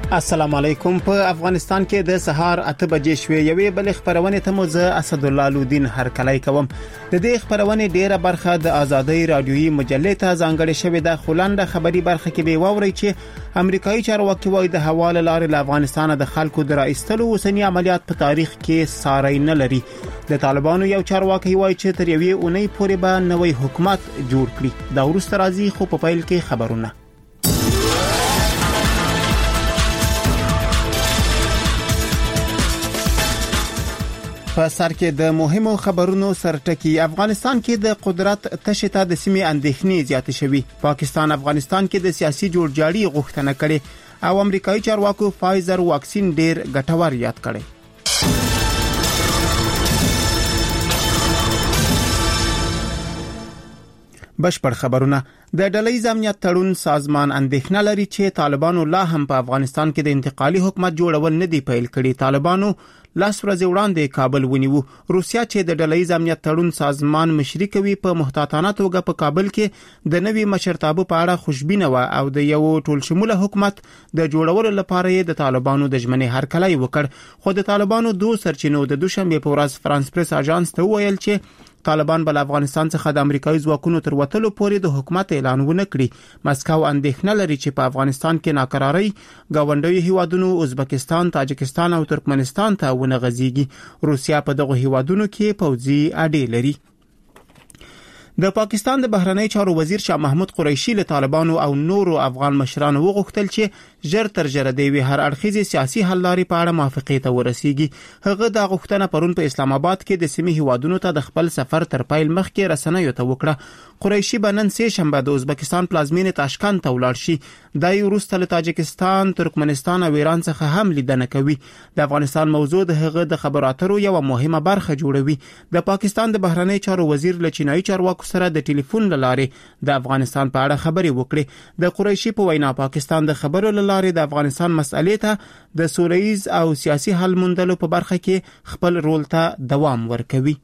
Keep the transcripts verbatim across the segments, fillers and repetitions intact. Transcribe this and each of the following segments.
السلام علیکم. په افغانستان کې د سهار اته بجې شوې یوې بل خبرونه ته مو زه اسدالله لودین هرکلی کوم. د دې خبرونه ډیره برخه د آزادۍ رادیویي مجلې ته ځانګړې شوې ده. خلانده خبري برخه کې به ووري چې امریکایي چارواکي وایي د حواله لارې له افغانستان د خلکو د راایستلو اوسنی عملیات په تاریخ کې ساری نه لري. د طالبانو یو چارواکي وایي چې تر یوې اونۍ پورې به نوې حکومت جوړ کړي. دا ورسته راځي خو په پیل کې خبرونه. په سر کې د مهمو خبرونو سرټکی. افغانستان کې د قدرت تشته د سیمې اندېښنې زیاتې شوي. پاکستان افغانستان کې د سیاسي جوړجاړي غوښتنه کړې او امریکایي چارواکو فایزر واکسین ډیر ګټور یاد کړی. بشپړ خبرونه. د ډله‌ییز امنیت تړون سازمان اندېښنه لري چې طالبانو لا هم په افغانستان کې د انتقالي حکومت جوړول نه دی پیل کړی. طالبانو لاس ورځې وړاندې کابل ونیو. روسیا چې د ډله‌ییز امنیت تړون سازمان مشري کوي په محتاطانه توګه په کابل کې د نوي مشرتابه په اړه خوشبینه و او د یو ټول شموله حکومت د جوړولو لپاره د طالبانو د ژمنې هرکلی وکړ. خو د طالبانو دوه سرچینو د دوشنبه په ورځ فرانس پریس اژانس ته ویل چې طالبان بل افغانستان څخه د امریکایي ځواکونو تر وټلو پورې د حکومت اعلان ونه کړي. مسکو اندېښنه لري چې په افغانستان کې ناکراری گاونډي هیوادونو ازبکستان، تاجکستان او ترکمنستان ته ونه غځيږي. روسیا په دغه هیوادونو کې پوځي اډې لري. د پاکستان د بهرنی چارو وزیر شاه محمود قریشي له طالبانو او نورو افغان مشرانو وغوښتل چې ژر تر ژره د وی هر اړخیزي سیاسي حل لارې په اړه موافقه ته ورسیږي. هغه د غوښتنه پرون په اسلام آباد کې د سیمې هیوادونو ته د خپل سفر تر پایل مخکې رسنیو ته وکړه. قریشي بنن سه شنبه د ازبکستان پلازمینې تاشکند ته ولاړ شي. د وروسته له تاجکستان، ترکمنستان او ایران څخه هم لیدنه کوي. د افغانستان موضوع د هغه د خبرو اترو یو مهمه برخه جوړوي. د پاکستان د بهرنی چارو وزیر له چینایي چارواکو سره د ټلیفون لاره د افغانستان په اړه خبرې وکړې. د قریشي په وینا پاکستان د خبرو لاره د افغانستان مسئلې ته د سوله‌ییز او سیاسي حل موندلو په برخه کې خپل رول ته دوام ورکوي.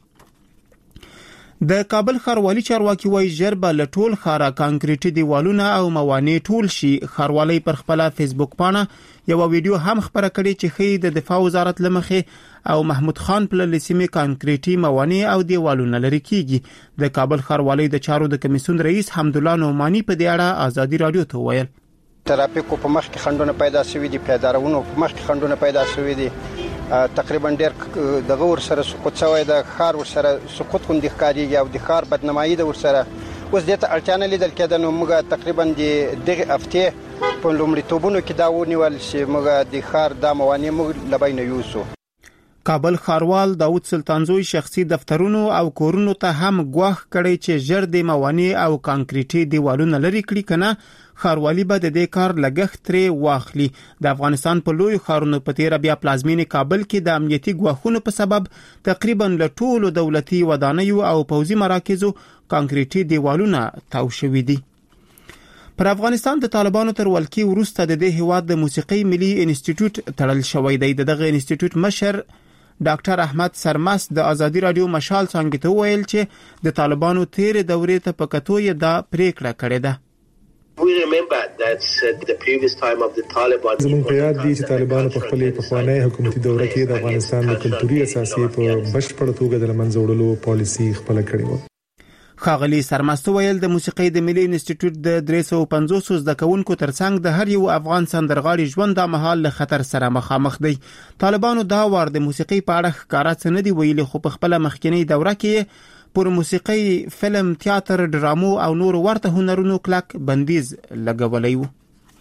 د کابل ښاروالي چارواکي وایي ژر به له ټول ښاره کانکریټي دیوالونه او موانع ټول شي. ښاروالي پر خپل فیسبوک پاڼه یو ویډیو هم خبره کړې چې ښیي د دفاع وزارت لمخې او محمود خان په لسیمه کانکریټي موانع او دیوالونه لري کیږي. د کابل ښاروالي د چارو د کمیسیون رئیس حمدالله نعمانی په دې اړه آزادي رادیو ته ویل ترافیکو په مخ کې خندونه پیدا شوي دي، پیدارونو په مخ کې خندونه پیدا شوي دي. تقریبا ډیر دغه ور سره سقوط شوی د خار ور سره سقوط کوم د ښکاریږي او د خار بدنمایي د ور سره اوس د ته اړتیا نه لیدل کېده. نو موږ تقریبا د دغه هفته په لومړیتوبونو کې دا ونیول چې موږ د خار د موانع موږ لباینه یوسو. کابل ښاروال داود سلطانزوی شخصي دفترونو او کورونو ته هم ګواښ کړی چې ژر د موانع او کانکریټي دیوالونه لري کړي کنه ښاروالي به د دې کار لګښت ترې واخلي. د افغانستان په لوی ښارونو په تیر بیا پلازمینې کابل کې د امنیتي ګواښونو په سبب تقریبا له ټولو دولتي ودانیو او پوځي مراکزو کانکریټي دیوالونه تاو شوي دي. پر افغانستان د طالبانو تر ولکې وروسته د دې هیواد د موسیقي ملي انسټیټیوټ تړل شوی دی. دغه انسټیټیوټ مشر ډاکټر احمد سرمس د آزادي رادیو مشال څنګه ته ویل چې د طالبانو تیر دورې ته په کتو یې دا پریکړه کړې ده. We remember that uh, the previous time of the Taliban زموږ په یاد دي چې طالبانو په خپلې پخوانی حکومتي دوره کې د افغانستان د کلتوري اساسي په بشپړ توګه د منځه وړلو پالیسي خپل کړې و. ښاغلي سرمستو ویل د موسیقي د ملي انسټیټیوټ د درې سوه پنځوس زده کوونکو ترڅنګ د هر یو افغان سندرغاړي ژوند د مهال له خطر سره مخامخ دی. طالبانو دا وار د موسیقي په اړه ښکارا څه نه دی ویلي، خو په خپل مخکنی دوره کې پر موسیقي، فلم، تیاتر، ډرامو او نور ورته هنرونو کلک بندیز لګولای و.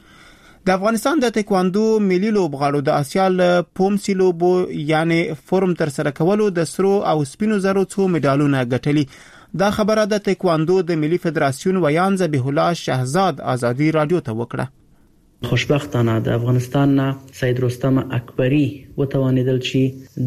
د افغانستان د تکواندو ملي لوبغاړو د آسیا له پومسي لوبو یعنی فورم تر سره کولو د سرو او سپینو زرو څو مډالونه ګټلي. دا خبره د تکواندو د ملي فدراسیون ویان ذبیح الله شهزاد آزادي رادیو ته وکړه. خوشبختانه د افغانستان نه سید رستم اکبری وتوانیدل چې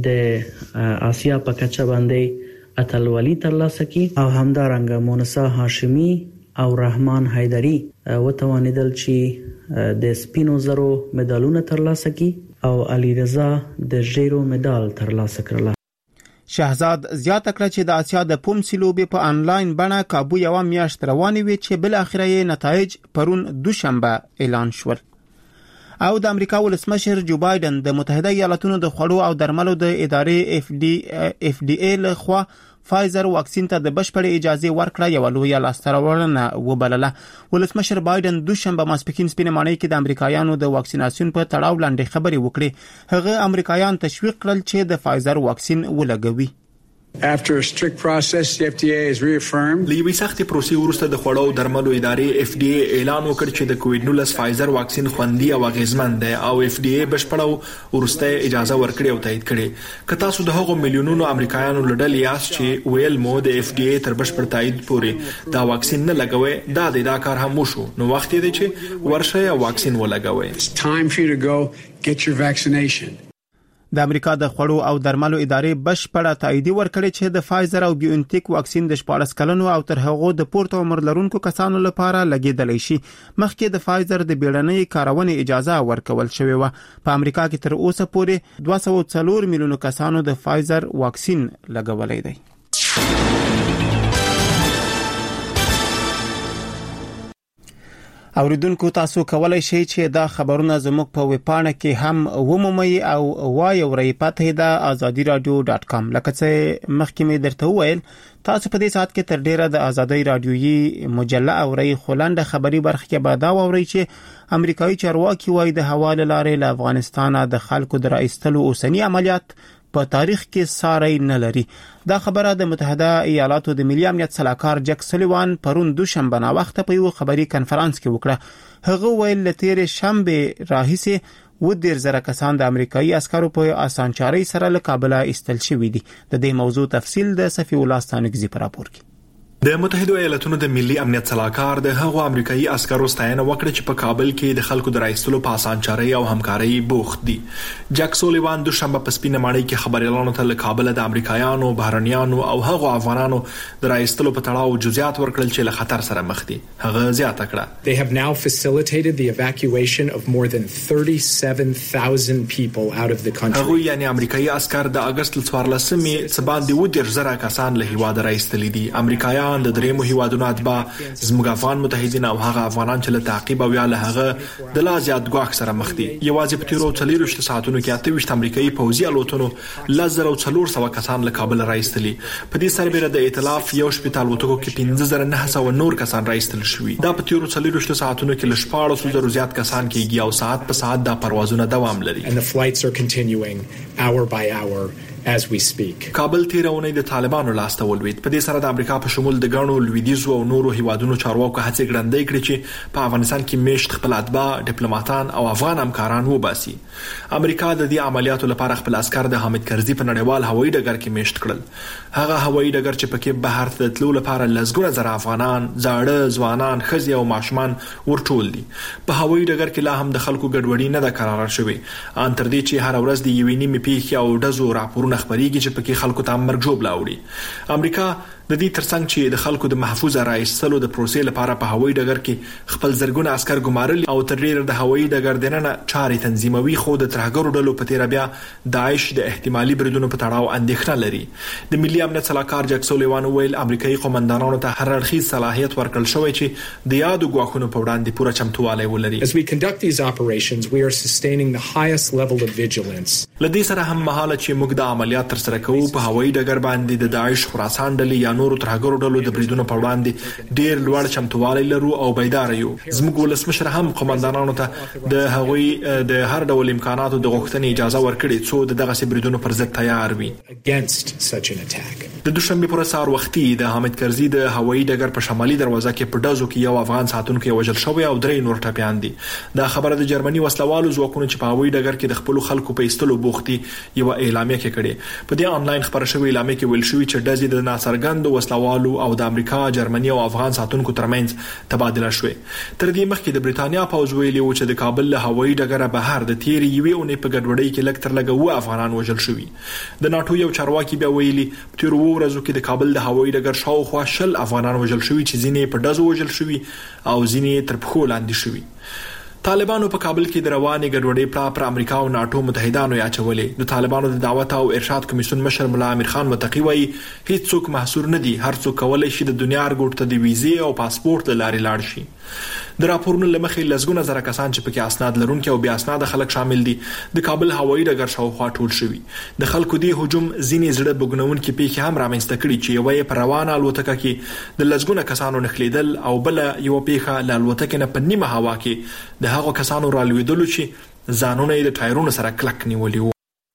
د آسیا په کچه باندې اتلولي ترلاسه کی او همدارنګه مونسا هاشمی او رحمان حیدری وتوانیدل چې د سپینو زرو مډالونه ترلاسه کی او علی رضا د ژیرو مډال ترلاسه کړل. شهزاد زیاته کړه چې د آسیا د پومسي لوبې په انلاین بڼه کابو یو میاشت روانې وي چې بل اخره یې نتایج پرون دوشنبه اعلان شول. او د امریکا ولسمشر جو بایدن د متحده ایالاتونو د خوړو او درملو د ادارې اف ډي اف ډي ای له خوا فایزر واکسین ته د بشپړ اجازه ورکړه یو لوی لاستراوړنه وبلله. ولسمشر بایدن دوشنبه ماسپکین سپینمانۍ کې د امریکایانو د واکسیناسیون په تړاو لاندې خبرې وکړې. هغه امریکایان تشویق کړل چې د فایزر واکسین ولګوي. After a strict process, the F D A has reaffirmed. لیوي سختي پروسې ورسته د خوړو او درملو ادارې اف ډي ای اعلان وکړ چې د کووډ نولس فایزر واکسین خوندي او اغیزمن دی او اف ډي ای بشپړو ورسته اجازه ورکړي او تایید کړي. که تاسو د هغو میلیونونو امریکایانو لړل یاست چې ویل مو د اف ډي ای تر بشپړ تایید پورې دا واکسین نه لګوي، دا د دا کار هم وشو، نو وخت دی چې ورشه یا واکسین ولګوي. It's time for you to go get your vaccination. د امریکا د خوړو او درملو ادارې بشپړه تایید ورکړي چې د فایزر او بیونټیک واکسین د شپږ کلنو او تر هغه د پورته عمر لرونکو کسانو لپاره لګیدلی شي. مخکې د فایزر د بیړنۍ کارونې اجازه ورکول شوې و. په امریکا کې تر اوسه پورې دوه سوه او څلور میلیونه کسانو د فایزر واکسین لګولای دی. اوریدونکو تاسو کولای شئ چې دا خبرونه زموږ په ویبپاڼه کې هم ومومئ او وایورئ. پته دا آزادی رادیو ډاټ کام. لکه څه مخکې مې درته وویل، تاسو په دې ساعت کې تر ډیره د آزادی رادیویي مجله اورئ. خلانده خبری برخه کې به دا اورئ چې امریکایي چارواکي وايي د هوا لارې له افغانستانه د خلکو د راایستلو اوسنی عملیات په تاریخ کې ساری نه لري. دا خبره د متحده ایالاتو د ملي امنیت سلاکار جک سلیوان پرون دوشنبه نا وخت په یو خبري کانفرنس کې وکړه. هغه ویل لتیر شنبه راهیسه و ډیر زره کسان د امریکایي عسکرو په اسانچاري سره له کابل ایستل شوی دي. د دې موضوع تفصیل د صفی الله ستانګزي پر راپور کې. د متحده ایالاتونو د ملي امنیت سلاکار د هغو امریکایي عسکرو ستاینه وکړه چې په کابل کې د خلکو د راایستلو په اسانچاري او همکاري بوخت دي. جک سولیوان دوشنبه په سپینمانۍ کې خبريالانو ته له کابل د امریکایانو، بهرنیانو او هغو افغانانو د راایستلو په تړاو جزئیات ورکړل چې له خطر سره مخ دي. هغه زیاته کړه. They have now facilitated the evacuation of more than thirty-seven thousand people out of the country. هغه یعنی امریکایي عسكر د اگست څوارلسمې څخه باندې و ډیر زره کسان له هیواد راایستل دي. امریکایان د درېمو هیوادونو اتباع زموږ افغان متحدین او هغه افغانان چې له تعقیب او یا له هغه د لا زیات ګواښ سره مخ دي. یوازې په تیرو څلورویشت ساعتونو کې اته ویشت امریکایي پوځي الوتنو لزر او څلور سوه کسان له کابل راایستلي. په دې سربېره د ائتلاف یو شپږ الوتکو کې پنځه زره نه سوه نور کسان راایستل شوي. دا په تیرو څلورویشت ساعتونو کې له شپاړسو زرو زیات کسان کېږي او ساعت په ساعت دا پروازونه دوام لري. And the flights are continuing hour by hour as we speak. کابل تیرونه د طالبانو لاسته ولوید. په دې سره د امریکا په شمول د غړو لویدیزو او نورو هیوادونو چارواکو هڅې ګړندې کړې چې په افغانستان کې میشت خپل اتباع، ډیپلوماټان او افغان همکاران وباسي. امریکا د دې عملیاتو لپاره خپل عسكر د حامد کرزي په نړیوال هوایي ډګر کې میشت کړل. هغه هوایي ډګر چې پکې بهر ته تلو لپاره لزګونه زره افغانان، زاړه ځوانان، ښځې او ماشومان ورټول دي. په هوایي ډګر کې لا هم د خلکو ګډوډي نه ده قرار شوې. ان تر دې چې هر ورځ د یوې نیمې پیښې او ډزو راپورونه خبريږي چې پکې خلکو ته مرګ جوړ لاوړي. امریکا د دې ترڅنګ چې د خلکو د محفوظ راایستلو د پروسې لپاره په هوایي ډګر کې خپل زرګونه عسكر ګمارل او تر ډیره د هوایي ډګر دننه چارې تنظیموي، خو د ترهګرو ډلو په تیر بیا داعش د احتمالي بریدونو په تړاو اندېښنه لري. د ملي امنیت سلاکار جک سولیوان ویل امریکایي قومندانانو ته هر اړخیز صلاحیت ورکړل شوی چې د یادو ګواښونو په وړاندې پوره چمتووالی ولري. As we conduct these operations, we are sustaining the highest level of vigilance. لدې سره هم مهاله چې موږ د عملیات تر سره کوو په هوایي ډګر باندې د داعش خراسان ډلې یا نورو ترهګرو ډلو د بریدونو په وړاندې ډیر لوړ چمتووالی لرو او بیدار یو. زموږ ولسمشر هم قومندانانو ته د هغوی د هر ډول امکاناتو د غوښتنې اجازه ورکړي څو د دغه بریدونو پر ضد تیار وي. د دوشنبه پر سهار وختي د حامد کرزي د هوایي ډګر په شمالي دروازه کې په ډزو کې یو افغان ساتونکو وژل شوی او درې نور ټپيان دي. دا خبره د جرمني وسلوالو ځواکونو چې په هوایي ډګر کې د خپل خلکو په ایستلو بوختي یو اعلامیه کې کړې. په دې آنلاین خبره شوی اعلامیه کې ویل شوی چې ډزې د ناڅرګند وسلوالو او د امریکا، جرمني او افغان ساتونکو ترمنځ تبادله شوې. تر دې مخکې د بریتانیا پوځ ویلي و چې د کابل له هوایي ډګر بهر د تیر یوې اونۍ په ګډوډۍ کې لږ تر لږه و افغانان وژل شوي. د ناتو یو چارواکي بیا ویلي تیر وو ورځو کې د کابل د هوایي ډګر شاوخوا شل افغانان وژل شوي چې ځینې په ډزو وژل شوي او ځینې تر پښو لاندې شوي. طالبانو په کابل کې د رواني ګډوډۍ پړه پر امریکا او ناتو متحدانو یاچولې. د طالبانو د دعوت او ارشاد کمیسیون مشر ملا امیر خان متقی وایي هیڅ څوک محصور نه دي، هر څوک کولای شي د دنیا ارګوټ ته د ویزې او پاسپورت لارې لاړ شي. د راپورونو لمخې لزګونه زره کسان چې پکې اسناد لرونکي او بیا اسناد خلک شامل دي د کابل هوایي ډګر شاوخوا ټول شوي. د خلکو دی هجوم ځینې زړه بګنونکي پیښې هم رامنځته کړي چې یوه په روانه الوتکه کې د لزګونه کسانو نخلیدل او بل یو پیښه ل الوتکې نه په نیمه هوا کې د هغو کسانو رالوېدلو چې ځانونه یې د ټایرونو سره کلک نیولي وو.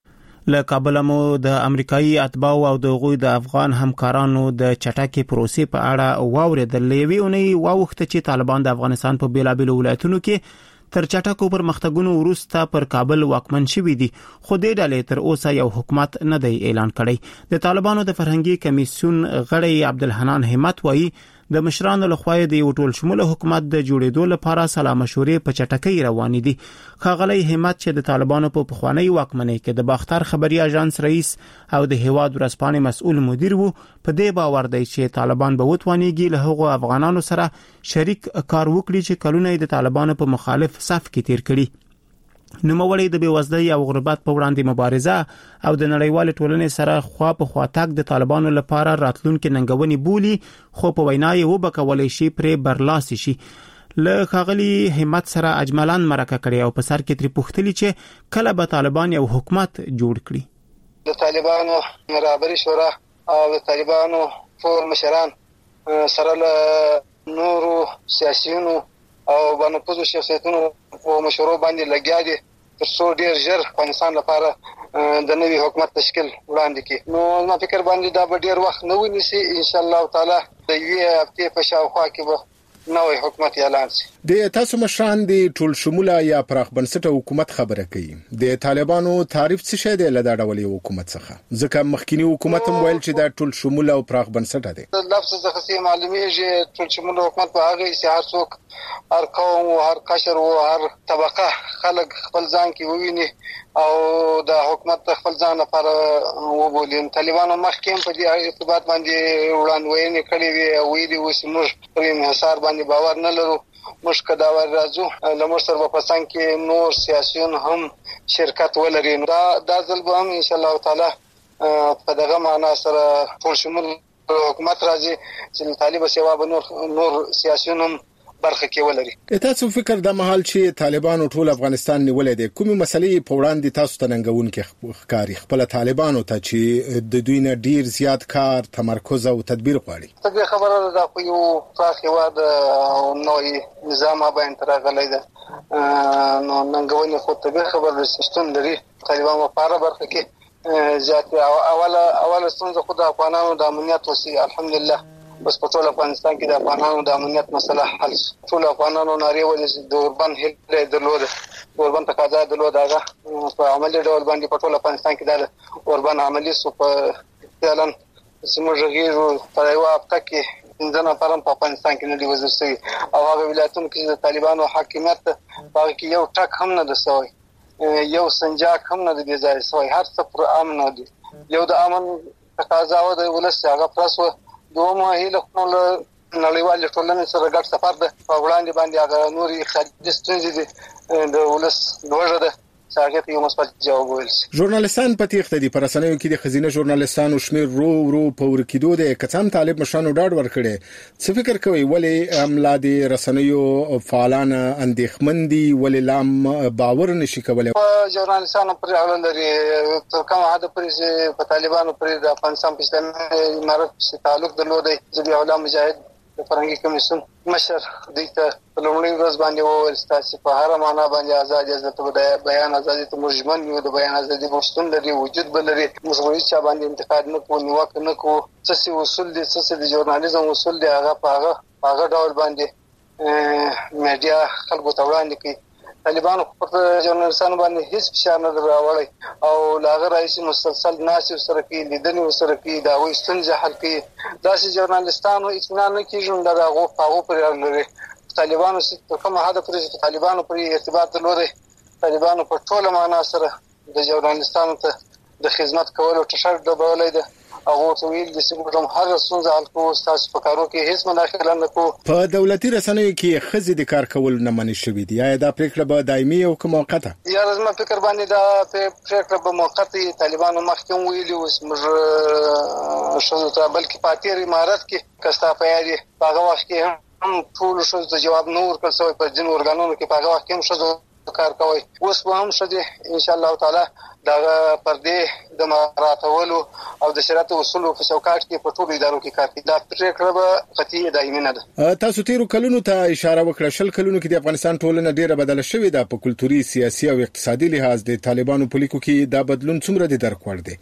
له کابل مو د امریکایي اتباو او د غوی د افغان همکارانو د چټکي پروسې په اړه واوریدل. لوي اونۍ واوخته چې طالبان د افغانستان په بیلابېلو ولایتونو کې تر چټکو پرمختګونو وروسته پر کابل واکمن شوي دي، خو د ډلې تر اوسه یو حکومت نه دی اعلان کړی. د طالبانو د فرهنګي کمیسیون غړی عبدالحنان همت وایي د مشرانو لخوا د یو ټول شموله حکومت د جوړېدو لپاره سلا مشورې په چټکۍ روانې دي. ښاغلی همت چې د طالبانو په پخوانی واکمنۍ کې د باختر خبري اژانس رئیس او د هیواد ورځپاڼې مسؤل مدیر وو، په دې باور دی چې طالبان به وتوانیږي له هغو افغانانو سره شریک کار وکړي چې کلونه د طالبانو په مخالف صف کې تیر کړي. نوموړی د بېوزلۍ او غربت په وړاندې مبارزه او د نړیوال ټولنې سره خوا په خوا تګ د طالبانو لپاره راتلونکي ننګونې بولی، خو په وینا یې وبکولی شي پرې برلاسي شي. له ښاغلي همت سره اجملان مرکه کړې او په سر کې ترې پوښتلي چې کله به طالبان یو حکومت جوړ کړي. د طالبانو رهبري شورا او د طالبانو ټول مشران سره له نورو سیاسيونو او باندې شخصیتونو او مشورو باندې لګیا دي تر څو ډیر ژر افغانستان لپاره د نوي حکومت تشکیل وړاندې کړي. نو ما فکر باندې دا به ډیر وخت نه ونیسي، ان شاء الله تعالی د یوې هفتې په شاوخوا کې به نوی حکومت اعلان شي. د تاسو مشران د ټول شموله یا پراخ بنسټه حکومت خبره کوي. د طالبانو تعریف څه شی دی له دا ډول یو حکومت څخه؟ ځکه مخکینی حکومت هم ویل چې دا ټول شموله او پراخ بنسټه دی. لفظ څخه سي معلومیږي ټول شموله حکومت په هغه چې هر څوک، هر قوم او هر قشر او هر طبقه خلک خپل ځان کې وویني او د حکومت خپل ځان لپاره وبولي. طالبانو مخکې په دې ارتباط باندې وړاندوینې کړې وي او ویلي وو چې موږ پر انحصار باندې باور نه لرو، موږ کدا راځو لمر سره په پسند کې نور سیاسيون هم شرکت ولري. دا د ځل به هم ان شاء الله تعالی په دغه معنا سره ټول شمول حکومت راځي چې طالب سیوا به نور نور سیاسيون هم برخه کې ولري. تاسو فکر د محل چې طالبانو ټول افغانستان نیولې دي، کومه مسلې په وړاندې تاسو ته ننګون کې ښکاری خپل طالبانو ته چې د دوی نه ډیر زیات کار، تمرکز او تدبیر غواړي؟ څنګه خبره ده خو یو فراخ هواد او نوې نظام باندې ترغلې ده، نو ننګونې خو ته خبره شتون لري. طالبانو لپاره برخه کې زیات اوله اوله څنګه خو د افغانانو د امنیت وسی الحمدلله بس په ټول افغانستان کې د افغانانو د امنیت مسله حل شي. ټول افغانانو ناری ولې د اوربن هله درلود، اوربن تقاضا درلود، هغه په عملي ډول باندې په ټول افغانستان کې د اوربن عملي سو په فعلا سموږغیرو په یو هفته کې ځنه پرم په افغانستان کې نه دی وزیر سي او هغه ولایتونو کې د طالبانو حاکمیت په کې یو ټک هم نه دسوي، یو سنجاک هم نه دی ځای سوی، هر څه پر امن دی. یو د امن تقاضا و د ولس هغه پرسو دومره هیله خپل نړیوال ټولنې سره ګډ سفر ده په وړاندې باندې هغه نوري خارجي ستونزې دي د ولس لوړه ده څنګه ته یو مثبت جواب ویل شي. ژورنالیستان په تیښته دي، پر رسنیو کې د خزینه ژورنالیستانو شمیر رو رو په ورکیدو دي. کڅام طالب مشرانو ډاډ ورکړي، څه فکر کوي ولې عملا دي رسنیو فعالان اندېښمن دي، ولې لام باور نشي کولای؟ ژورنالیستانو پر اړه لري تر کومه حد پورې په طالبانو پر د افغانستان په اسلامي امارت سره تعلق درلودي. ځبي علماء مجاهد فرهنګي کمیسیون مشر دته لومړی ورځ باندې وویل چې په هر معنا باندې آزاد عزت د بیان ازادي ته مرجمن یو د بیان ازادي مستون لري، وجود بلري، مسؤلیت چا باندې انتقاد نه کوو، نیوکه نه کوو. څه اصول دي، څه د ژورنالیزم اصول دي، هغه په هغه هغه ډول باندې میډیا خلکو ته وړاندې کوي. طالبانو پر ژورنالیستانو باندې هیڅ فشار نه راوړي او لاغه رئیس مسلسل ناس سره کې لیدنې سره کې دا وې ستونزې حل کوي. دا چې ژورنالیستانو اطمینان نه کیږي دا هغه هغه پر لري. طالبانو چې کومه حد پر طالبانو پر ارتباط لري، طالبانو په ټوله معنا سره د ژورنالیستانو ته د خدمت کولو ټشر ډبولې ده هغه ته ویل چې موږ هر څنګه حل کوو تاسو په کارو کې هیڅ مداخله نه کوو. په دولتي رسنیو کې خزي د کار کول نه منې شوې دي. یا دا پریکړه به دایمي او که موقته؟ یا زما فکر باندې دا پریکړه به موقته طالبانو مخکې ویلي اوس موږ شوه ته بلکې پاتې امارات کې کستا پیاري هغه وخت کې هم ټول شو د جواب نور کسوي په جن اورګانونو کې هغه وخت کې هم شو کار کوي. اوس به هم شته ان شاء الله تعالی دا پردې د مراتولو او د شریعت اصولو په چوکاټ کې په ټولو ادارو کې کار کوي. دا پریکړه به قطعي دایمي نه ده. تاسو تیرو کلونو ته اشاره وکړه. شل کلونو کې د افغانستان ټولنه ډیره بدله شوې ده په کلتوري، سیاسي او اقتصادي لحاظ. د طالبانو په لیکو کې دا بدلون څومره د درک وړ دی؟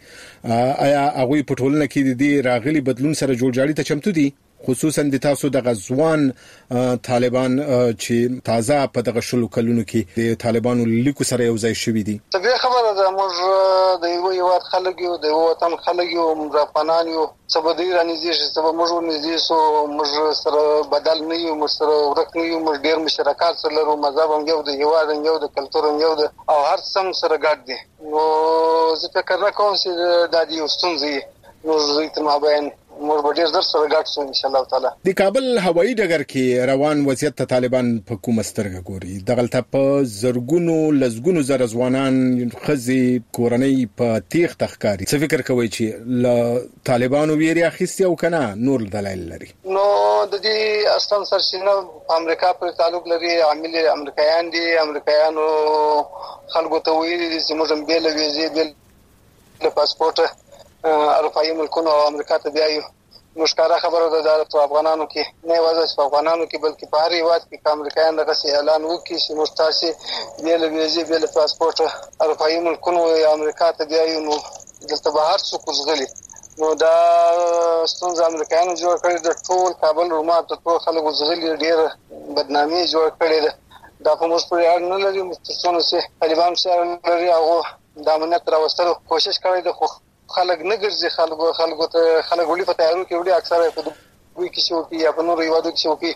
آیا هغه په ټولنه کې د دې راغلي بدلون سره جوړجاړي ته چمتو دي؟ خصوصا د تاسو د غزوان طالبان چې تازه په دغه شلو کلونو کې د طالبانو لیکو سره یو ځای شوي دي. طبيعي خبره ده. موږ د یو یو خلک یو د یو وطن خلک یو مزافنان یو سبدي رانیزي چې سبا موږ نږدې سو موږ سره بدل نه یو موږ سره ورک نه یو موږ ډیر مشترکات سره لرو. مذهب هم یو د هیواد هم یو د کلتور هم یو د او هر څه سره ګډ دي. نو زه فکر نه کوم چې د دې ستونزې موږ تر مابین موږ به ډیر سره ګډ شو ان شاء الله تعالی. د کابل هوایي ډګر کې روان وضعیت ته طالبان په کومه سترګه ګوري؟ دغلته په زرګونو لزګونو زر ځوانان خزي کورنۍ په تیغ تخکاری. څه فکر کوي چې ل طالبانو ویری اخیستي او کنه نور دلایل لري؟ نو د دې اصلا سرچینه امریکا پر تعلق لري. عامل امریکایان دي. امریکایانو خلکو ته ویلي دي چې موږ به له ویزې بل پاسپورت اروپایي ملکونو او امریکا ته بیایو. مشکاره خبره ده د افغانانو کې نه وځي په افغانانو کې بلکې په هر هیواد کې امریکایان دغه اعلان وکړي چې موږ تاسو بیل ویزې بیل پاسپورت اروپایي ملکونو یا امریکا ته بیایو. نو دلته به هر څوک وزغلي. نو دا ستونزه امریکایانو جوړ کړی د ټول کابل روما ته ټول خلک وزغلي ډیر بدنامي جوړ کړی ده. دا په موږ پورې اړه نه لري. مستثنا چې طالبان سره لري هغه د امنیت راوستلو کوشش کوي. د خو خلک نه ګرځي. خلکو خلکو ته خلک ولې په تیارو کې وړي اکثره په دوی کې شو کې یا په نورو هیوادو کې شو کې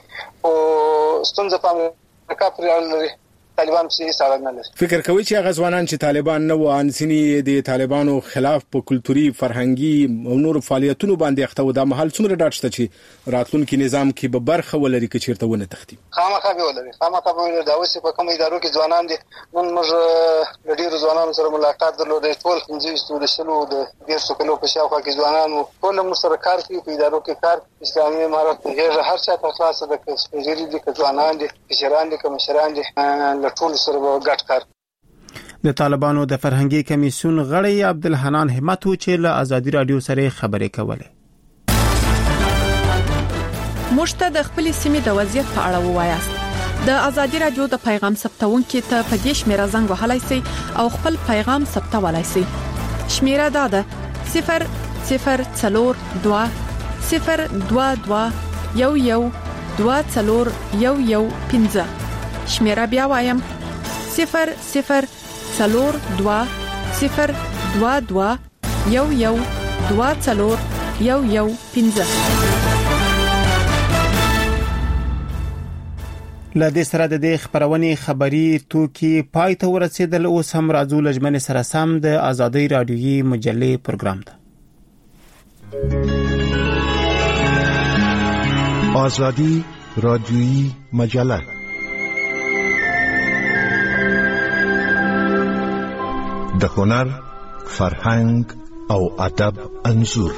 او ستونزه په امریکا پورې اړه لري. طالبان څه سره نه لري. فکر کوي چې هغه ځوانان چې طالبان نه و انسني د طالبانو خلاف په کلتوري، فرهنګي او نور فعالیتونو باندې اخته و. دا محل څومره ډاټ شته چې راتلونکي نظام کې به برخه ولري کې چیرته ونه تختی؟ خامخا به ولري. خامخا به ولري. دا اوس په کوم ادارو کې ځوانان دي. نن موږ د ډیرو ځوانانو سره ملاقات درلود. ټول پنځه د شلو د ډیرو کلو په شاوخوا کې ځوانان ټول موږ سره کار کوي. په ادارو کې کار اسلامي امارات هغه هر څه ته خلاص ده. کې سپیشلي دي کې ځوانان دي، کشران دي، کمشران دي، ټول سره ګډ کار. د طالبانو د فرهنګي کمیسیون غړی عبدالحنان همت و چې له ازادي رادیو سره خبرې کوله. مشته د خپل سیمې د وضعیت په اړه ووایاست. د ازادي رادیو د پیغام ثبتونکو ته په دې شمیره زنګ وهلای شئ او خپل پیغام ثبتولای شئ. شمیره دا ده صفر صفر څلور دوه صفر دوه دوه یو یو دوه څلور یو یو پنځه. شمیره بیا وایم صفر صفر څلور دوه صفر دوه دوه یو یو دوه څلور یو یو پنځه. لدې سره د دې خبرونې خبري توکي پای ته ورسېدل. اوس هم راځو لجمن سره سم د ازادي رادیوي مجلې پروګرام ته. ازادي رادیوي مجله د هنر، فرهنګ او ادب انځور.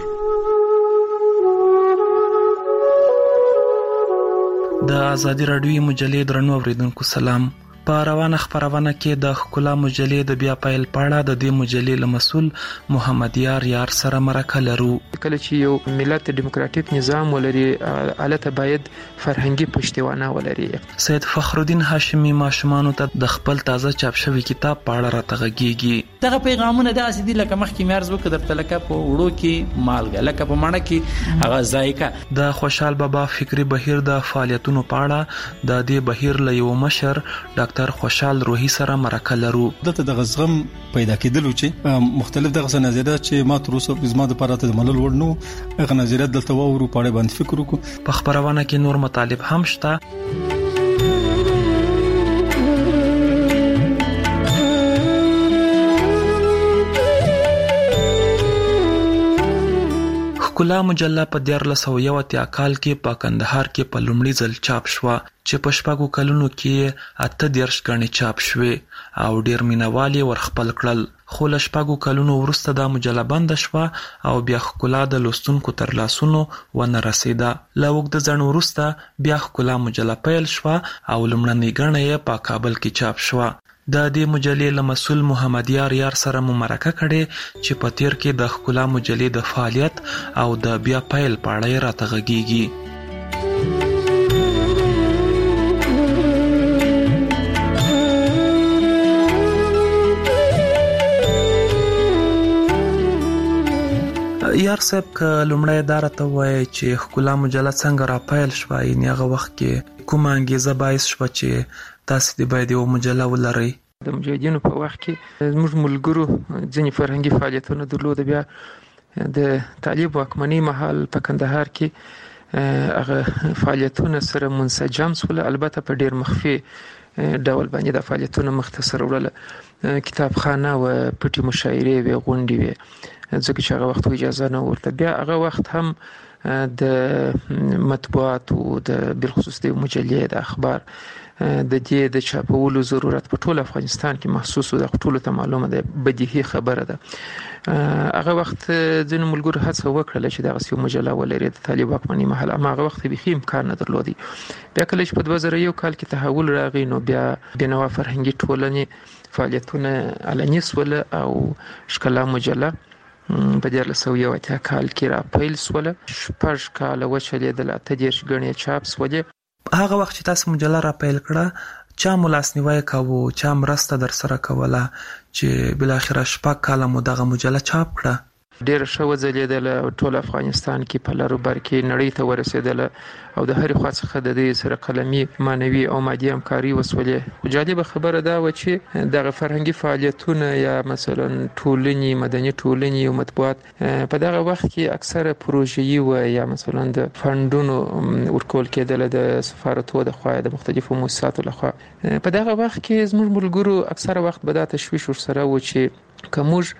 د ازادي رادیوي مجلې درنو اوریدونکو سلام. په روانه خبرونه کې د خکلا مجلې د بیا پیل پاړه د دې مجلې له مسؤل محمد یار یار سره مرکه لرو. کله چې یو ملت دیموکراتیک نظام ولري البته باید فرهنګي پښتوانه ولري. سید فخرالدین هاشمی ماشومانو ته د خپل تازه چاپ شوی کتاب په اړه راټغږیږي. دغه پیغامونه د اسدي لکه مخکې مرز وکړ درته لکه په وړو کې مالګه لکه په مانه کې هغه ذایقه. د خوشحال بابا فکری بهیر د فعالیتونو په اړه د دې بهیر له یو مشر ډاکټر خوشحال روحي سره مرکه لرو. دته د غزغم پیدا کېدل چې مختلف دغه نظریات چې ما تر اوسه زما د پاره ته منل وړ نو هغه نظریات دلته وورو په اړه باندې فکر وکړو. په خبرونه کې نور مطالب هم شته. ښکلا مجله په دیارلس سوه یو اتیا کال کې په کندهار کې په لومړي ځل چاپ شوه چې په شپږو کلونو کې اته دیرش ګڼې چاپ شوې او ډېر مینوال یې ورخپل کړل. خو له شپږو کلونو وروسته دا مجله بنده شوه او بیا ښکلا د لوستونکو تر لاسونو ونه رسېده. له اوږده ځنډ وروسته بیا ښکلا مجله پیل شوه او لومړنۍ ګڼه یې په کابل کې چاپ شوه. د دې مجلې له مسؤل محمد یار یار سره مو مرکه کړې چې په تیر کې د ښکلا مجلې د فعالیت او د بیا پیل په اړه یې راته غږیږي. یار صاحب که لومړی دا راته وایي چې ښکلا مجله څنګه را پیل شوه، یعنې هغه وخت کې کومه انګیزه باعث شوه چې تاسې دې باید یو مجله ولرئ؟ د مجاهدینو په وخت کې زموږ ملګرو ځینې فرهنګي فعالیتونه درلوده. بیا د طالب واکمنۍ مهال په کندهار کې هغه فعالیتونه سره منسجم شول، البته په ډیر مخفي ډول باندې د فعالیتونو مختصر وړل. کتابخانه و پټي مشاعرې وې، غونډې وې، ځکه چې هغه وخت اجازه نه ورته. بیا هغه وخت هم د مطبوعات او د بالخصوص د مجلې د اخبار د دې د چاپولو ضرورت په ټول افغانستان کې محسوس و. د ټولو ته معلومه ده، بدیهي خبره ده. هغه وخت ځینو ملګرو هڅه وکړله چې دغسې یو مجله ولري د طالب واکمنۍ مهال، اما هغه وخت بیخي امکان نه درلودی. بیا کله چې په دوه زره یو کال کې تحول راغی نو بیا بینوا فرهنګي ټولنې فعالیتونه علني سول او ښکلا مجله په دیارلس سوه یو اتیا کال کې را پیل سوله. شپږ کاله وچلېدله، اته دېرش ګڼې چاپ سولې. هغه وخت چې تاسو مجله را پیل کړه چا مو لاسنیوی کاوه، چا مرسته در سره کوله چې بالاخره شپږ کاله مو دغه مجله چاپ کړه؟ ډېره ښه وځلېدله، ټول افغانستان کې په لر و بر کې نړۍ ته ورسېدله او د هرې خوا څخه د دې سره قلمي، معنوي او مادي همکاري وسولې. جالبه خبره دا وه چې دغه فرهنګي فعالیتونه یا مثلا ټولنې، مدني ټولنې او مطبوعات په دغه وخت کې اکثره پروژه‌یي وه یا مثلا د فنډونو ورکول کېدله د سفارتونو د خوا، د مختلفو مؤسساتو لخوا. په دغه وخت کې زموږ ملګرو اکثره وخت به دا تشویش ورسره و چې که موږ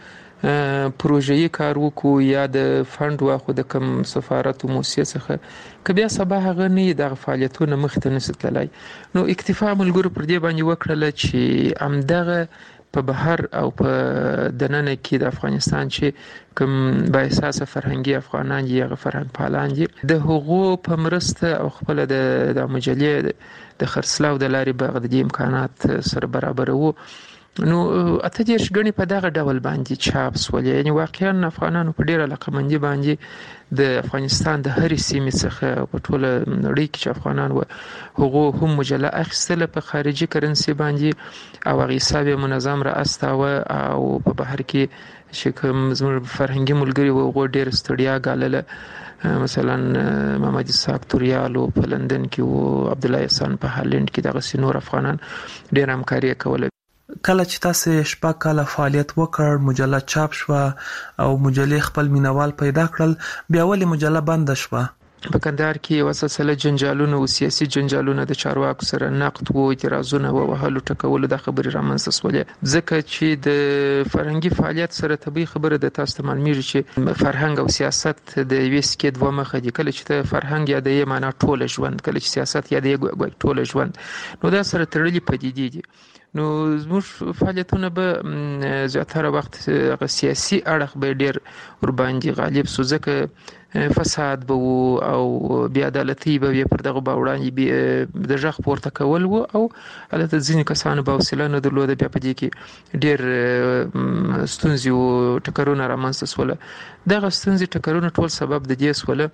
پروژه‌یي کار وکړو یا د فنډ واخو د کوم سفارت او مؤسسې څخه، که بیا سبا هغه نه دغه فعالیتونه مخته نشي تللی. نو اکتفا ملګرو پر دې باندې وکړله چې همدغه په بهر او په دننه کې د افغانستان چې کوم با احساسه فرهنګي افغانان دي، هغه فرهنګ پالان دي، د هغو په مرسته او خپل د مجلې د خرڅلاو د لارې به د دې امکانات سره برابرو. نو اته دېرش ګڼې په دغه ډول باندې چاپ سولې. یعنې واقعا افغانانو په ډېره علاقمندي باندې د افغانستان د هرې سیمې څخه په ټوله نړۍ کې چې افغانان وو هغو هم مجله اخیستله په خارجي کرنسي باندې او هغې حساب یې منظم را استاوه او په بهر کې چې کوم زموږ فرهنګي ملګري وو هغو ډېره ستړیا ګالله. مثلا محمد اسحاق توریالو په لندن کې وو، عبدالله احسان په هالند کې، دغسې نور افغانان ډېره همکاري کوله. کله چې تاسو شپږ کاله فعالیت وکړ، مجله چاپ شوه او مجلې خپل مینوال پیدا کړل، بیا ولې مجله بنده شوه؟ په کندهار کې یو سلسله جنجالونه او سیاسي جنجالونه د چارواکو سره نقد وو، اعتراضونه وو، وهلو ټکولو د خبرې رامنځته شولې. ځکه چې د فرهنګي فعالیت سره طبیعي خبره د تاسو ته معلومیږي چې فرهنګ او سیاست د یوې سکې دوه مخه دي. کله چې ته فرهنګ یادې معنا ټوله ژوند، کله چې سیاست یادې ټوله ژوند، نو دا سره تړلي پدیدې دي. نو زموږ فعالیتونه به زیاتره وخت سیاسي اړخ به ډېر ور باندې غالب سو، ځکه فساد به وو او بې عدالتي به وي، پر دغه به وړاندې د غږ پورته کول وو او هلته ځینې کسانو به حوصله نه درلوده. بیا په دې کې ډېر ستونزې او ټکرونه رامنځته سوله. دغه ستونزې ټکرونه ټول سبب د دې سوله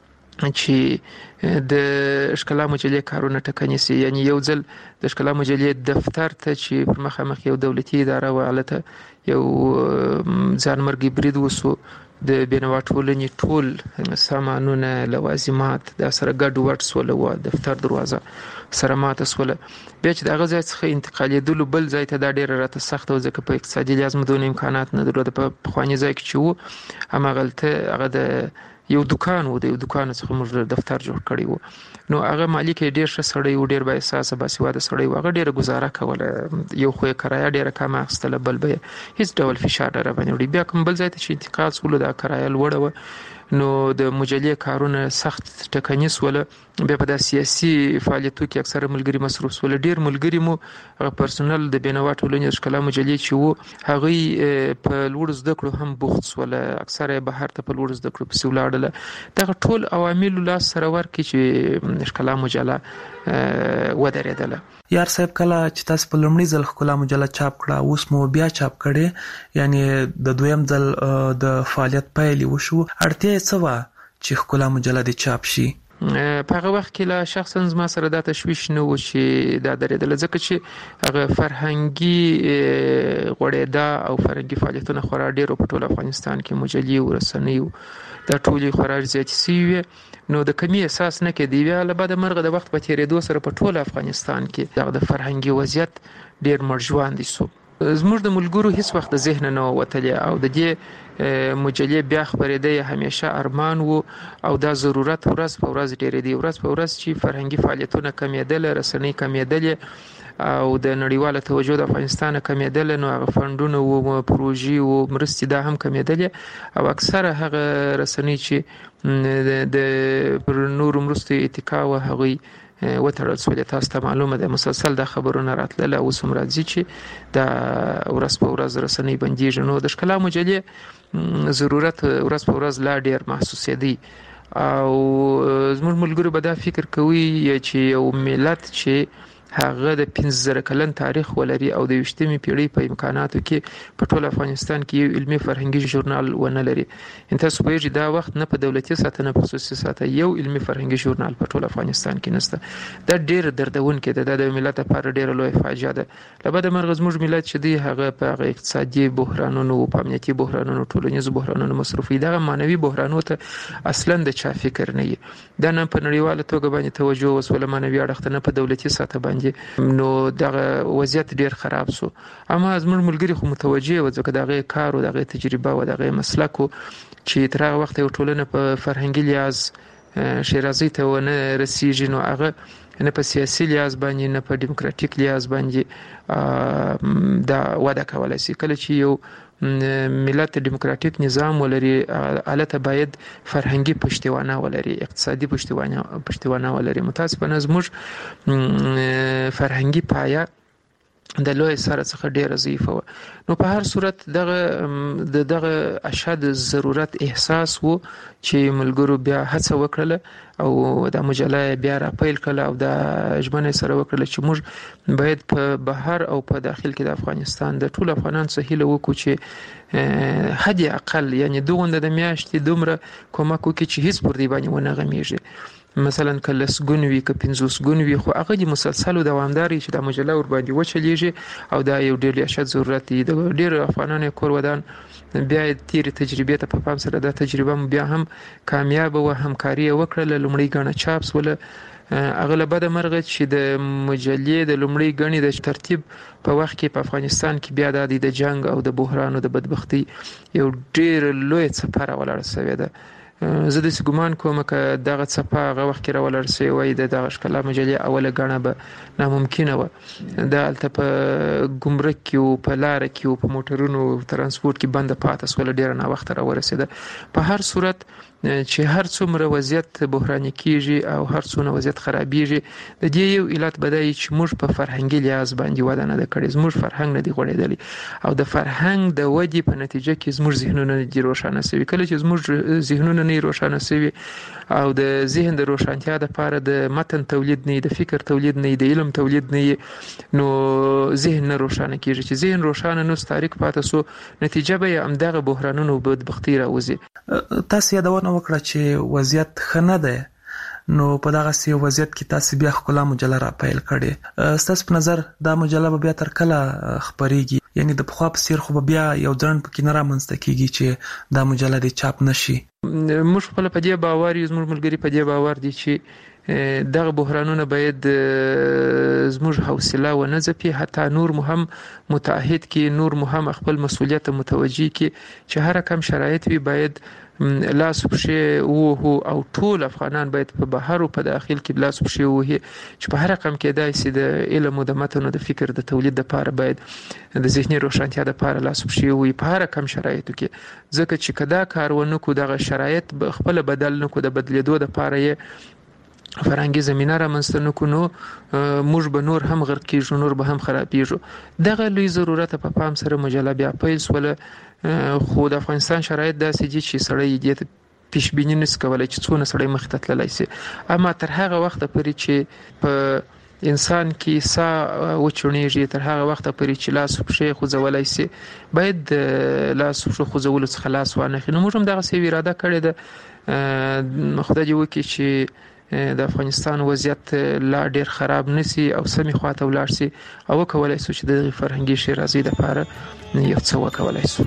چې د ښکلا مجلې کارونه ټکنیسي. یعنی یو ځل د ښکلا مجلې دفتر ته چې پر مخامخ یو دولتي اداره و، هلته یو ځانمرګي برید وسو، د بینوا ټولنې ټول سامانونه، لوازمات دا سره ګډ وډ سوله و، دفتر دروازه سره ماته سوله. بیا چې د هغه ځای څخه انتقالېدلو بل ځای ته دا ډېره راته سخته وه، ځکه په اقتصادي لحاظ مو دونه امکانات نه درلوده. په پخواني ځای کې چې وو هماغلته هغه د یو دکان و، د یو دکان څخه موږ دفتر جوړ کړی و. نو هغه مالک ډېر ښه سړی و، ډېر با احساسه باسواده سړی و، هغه ډېره ګزاره کوله. یو خو یې کرایه ډېره کمه اخیستله، بل به هیڅ ډول فشار نه راباندې وړي. بیا کوم بل ځای ته چې انتقال سولو دا کرایه لوړه وه، نو د مجلې کارونه سخت ټکنیس ول بیا په د سیاسي فعالیتو کې اکثره ملګری مصروف ول ډیر ملګری مو پرسونل د بینوا ټولنې ښکلا مجلې چې وو هغه په لوړ زده کړو هم بوخت ول اکثره بهر ته په لوړ زده کړو په ولاړل دا ټول عوامل لاس سره ورکړي چې ښکلا مجله ودرېدله. یار صاحب کله چې تاسو په لومړي ځل ښکلا مجله چاپ کړه اوس مو بیا چاپ کړي یعنی د دویم ځل د فعالیت پیل وشو اړتیا څه و چې ښکلا مجله د چاپ شي؟ په هغه وخت کې لا شخصا ما سره دا تشویش نه و چې دا درېدل ځکه چې هغه فرهنګي غوړېدا او فرهنګي فعالیتونه خورا ډېر په ټول افغانستان کې مجلې ورسنۍ دا ټولې خورا زیاتې سوي نو د کمی احساس نه کې دی بیا له بعد مرغه د وخت په تیرېدو سره په ټول افغانستان کې د فرهنګي وضعیت ډېر مرجوان دي سو زموږ د ملګرو هیڅ وخت د ذهن نه وتلی او د دې مجلې بیا خبرېدې همیشه ارمان وو او دا ضرورت ورځ په ورځ ډېرېدی ورځ په ورځ چې فرهنګي فعالیتونه کمېدل رسنۍ کمېدل او د نړیواله توجه د افغانستان کمېدل نو هغه فندونه او پروژې او مرستې دا هم کمېدل او اکثره هغه رسنۍ چې د پر نور مرستې اتکا او هغه وتړل سو. تاسو ته معلومه ده مسلسل د خبرونه راتلل او سم راځي چې دا ورځ په ورځ رسنۍ بندیږي نو د ښکلا مجلې ضرورت ورځ په ورځ لا ډیر محسوسېدی او زموږ ملګرو به دا فکر کوي چې یو ملت چې هغه د پنځه زره کلن تاریخ ولري او د وشتمې پیړۍ په امکاناتو کې په ټول افغانستان کې یو علمي فرهنګي ژورنال ونه لري ان تاسو پوهیږئ دا وخت نه په دولتي ساته نه په خصوصي ساته یو علمي فرهنګي ژورنال په ټول افغانستان کې نشته دا ډیر دردونکې ده د ملت لپاره ډیره لوی فاجعه ده لبد مرغ زموږ ملت چې دی هغه په اقتصادي بحرانونو او په امنیتي بحرانونو ټولنیز بحرانونو مصروفي دغه مانوي بحرانونو ته اصلا د چا فکر نه دا نه په نړیواله توګه باندې توجه وسوله مانوي اړخ نه په دولتي ساته باندې نو دغه وضعیت ډیر خراب سو اما زموږ ملګری خو متوجه و ځکه دغه کار او دغه تجربه او دغه مسلک چې تر هغه وخت یو ټولنه په فرهنګي لیاز شیرازي ته ونه رسیږي نو هغه نه په سیاسي لیاز باندې نه په ډیموکراتیک لیاز باندې دا وده کولای شي کله چې یو ملت ډیموکراتیک نظام ولري البته باید فرهنګي پشتوانه ولري اقتصادي پشتوانه پشتوانه ولري متاسفانه زموږ فرهنګي پایه د لوی سره څخه ډیره ضعیفه و نو په هر صورت دغه د دغه اشد ضرورت احساس وو چې ملګرو بیا هڅه وکړه او د مجله بیا را پیل کړه او د ژمنې سره وکړه چې موږ باید په بهر او په داخل کې د افغانستان د ټول افغانان څخه هیله وکړو چې حد اقل یعنی دوغنده د میاشتې دومره کومک وکړي چې هیڅ پر دی باندې ونه غمیږي مثلا کله سګونوي ک پنځوس ګونوي خو هغه د مسلسل او دوامداري چې د مجله ور باندې وچلیږي او دا یو ډیر اشد ضرورت دی د ډیر افغانانو کور ودان بیا تیر تجربه ته په پام سره د تجربه بیا هم کامیاب او همکاري وکړه لومړی غاڼه چاپس ول اغلبه د مرغه چې د مجلې د لومړی غنی د ترتیب په وخت کې په افغانستان کې بیا د جنگ او د بحران او د بدبختی یو ډیر لوی څپاره ولاړ شوی ده زه د ګمان کوم چې دغه څپه هغه وخت کې راولر سي وای د دغه ښکلا مجلې اوله غاڼه به ناممکنه و دا الته په ګمرک کې او په لار کې او په موټرونو ترانسپورت کې بند پاتې سول ډیر نه وخت را ورسېده په هر صورت چې هر څومره وضعیت بحراني کیږي او هر څومره وضعیت خرابېږي د دې یو علت بدای چې موږ په فرهنګي لیاز باندې وده نه کړی زموږ فرهنګ نه دی غوړېدلی او د فرهنګ د ودی په نتیجه کې زموږ ذهنونه دي روښانه شوي کله چې زموږ ذهنونه نه روښانه شوي او د ذهن د روښانتیا لپاره د متن تولید نه د فکر تولید نه د علم تولید نه نو ذهن نه روښانه کیږي چې ذهن روښانه نو تاریخ پاتې سو نتیجه به هم دغه بحرانونو بدبختی راوځي. تاسو یادونه وکړه چې وضعیت خنه ده نو په دغه سی وضعیت کې تاسو بیا ښکلا مجله را پیل کړې ستاسو په نظر دا مجله بیا تر کله خبريږي یعنی د پخوا په سیر خو بیا یو ځان پکې نه رامنځته کیږي چې دا مجله د چاپ نشي؟ موږ خپل په دې باور یو زموږ ملګری په دې باور دي چې دغه بحرانونه باید زموږ حوصله و نه ځپي، حتی نور مو هم متعهد کې، نور مو هم خپل مسؤلیت متوجي کې چې هر کم شرایط وي باید لاس پښې وو او ټول افغانان باید په بهر او په داخل کې لاس پښې وو چې په هر رقم کې دای سي د علم او د متن او د فکر د تولید لپاره باید د ذهني روښانتیا لپاره لاس پښې وو په هر کم شرایطو کې، ځکه چې کدا کار ونه کو دغه شرایط خپل بدل نه کو د بدلیدو لپاره یې فرهنګي زمينه را منځته نکو، نو موږ به نور هم غرق کیږو، نور به هم خرابېږو. دغه لوی ضرورت په پام سره مجله بیا پیل سوله، خو د افغانستان شرایط داسې دي چې سړی دې پیش بینی نس کولای چې څونه سړی مخ ته تللی سي. اما تر هغه وخت پورې چې په انسان کې سا وچونیږي، تر هغه وخت پورې چې لاس پښې خوځولای سي باید لاس پښې خوځولو څخه لاس وانه خلنو. موږ هم دغه سی اراده کړې ده، خدای دې وکړي چې د افغانستان وضعیت لا ډیر خراب نسی او سمي خواته ولاړ سي او کولای سو چې د فرهنګي شیرازي لپاره یو څه وکولای سو.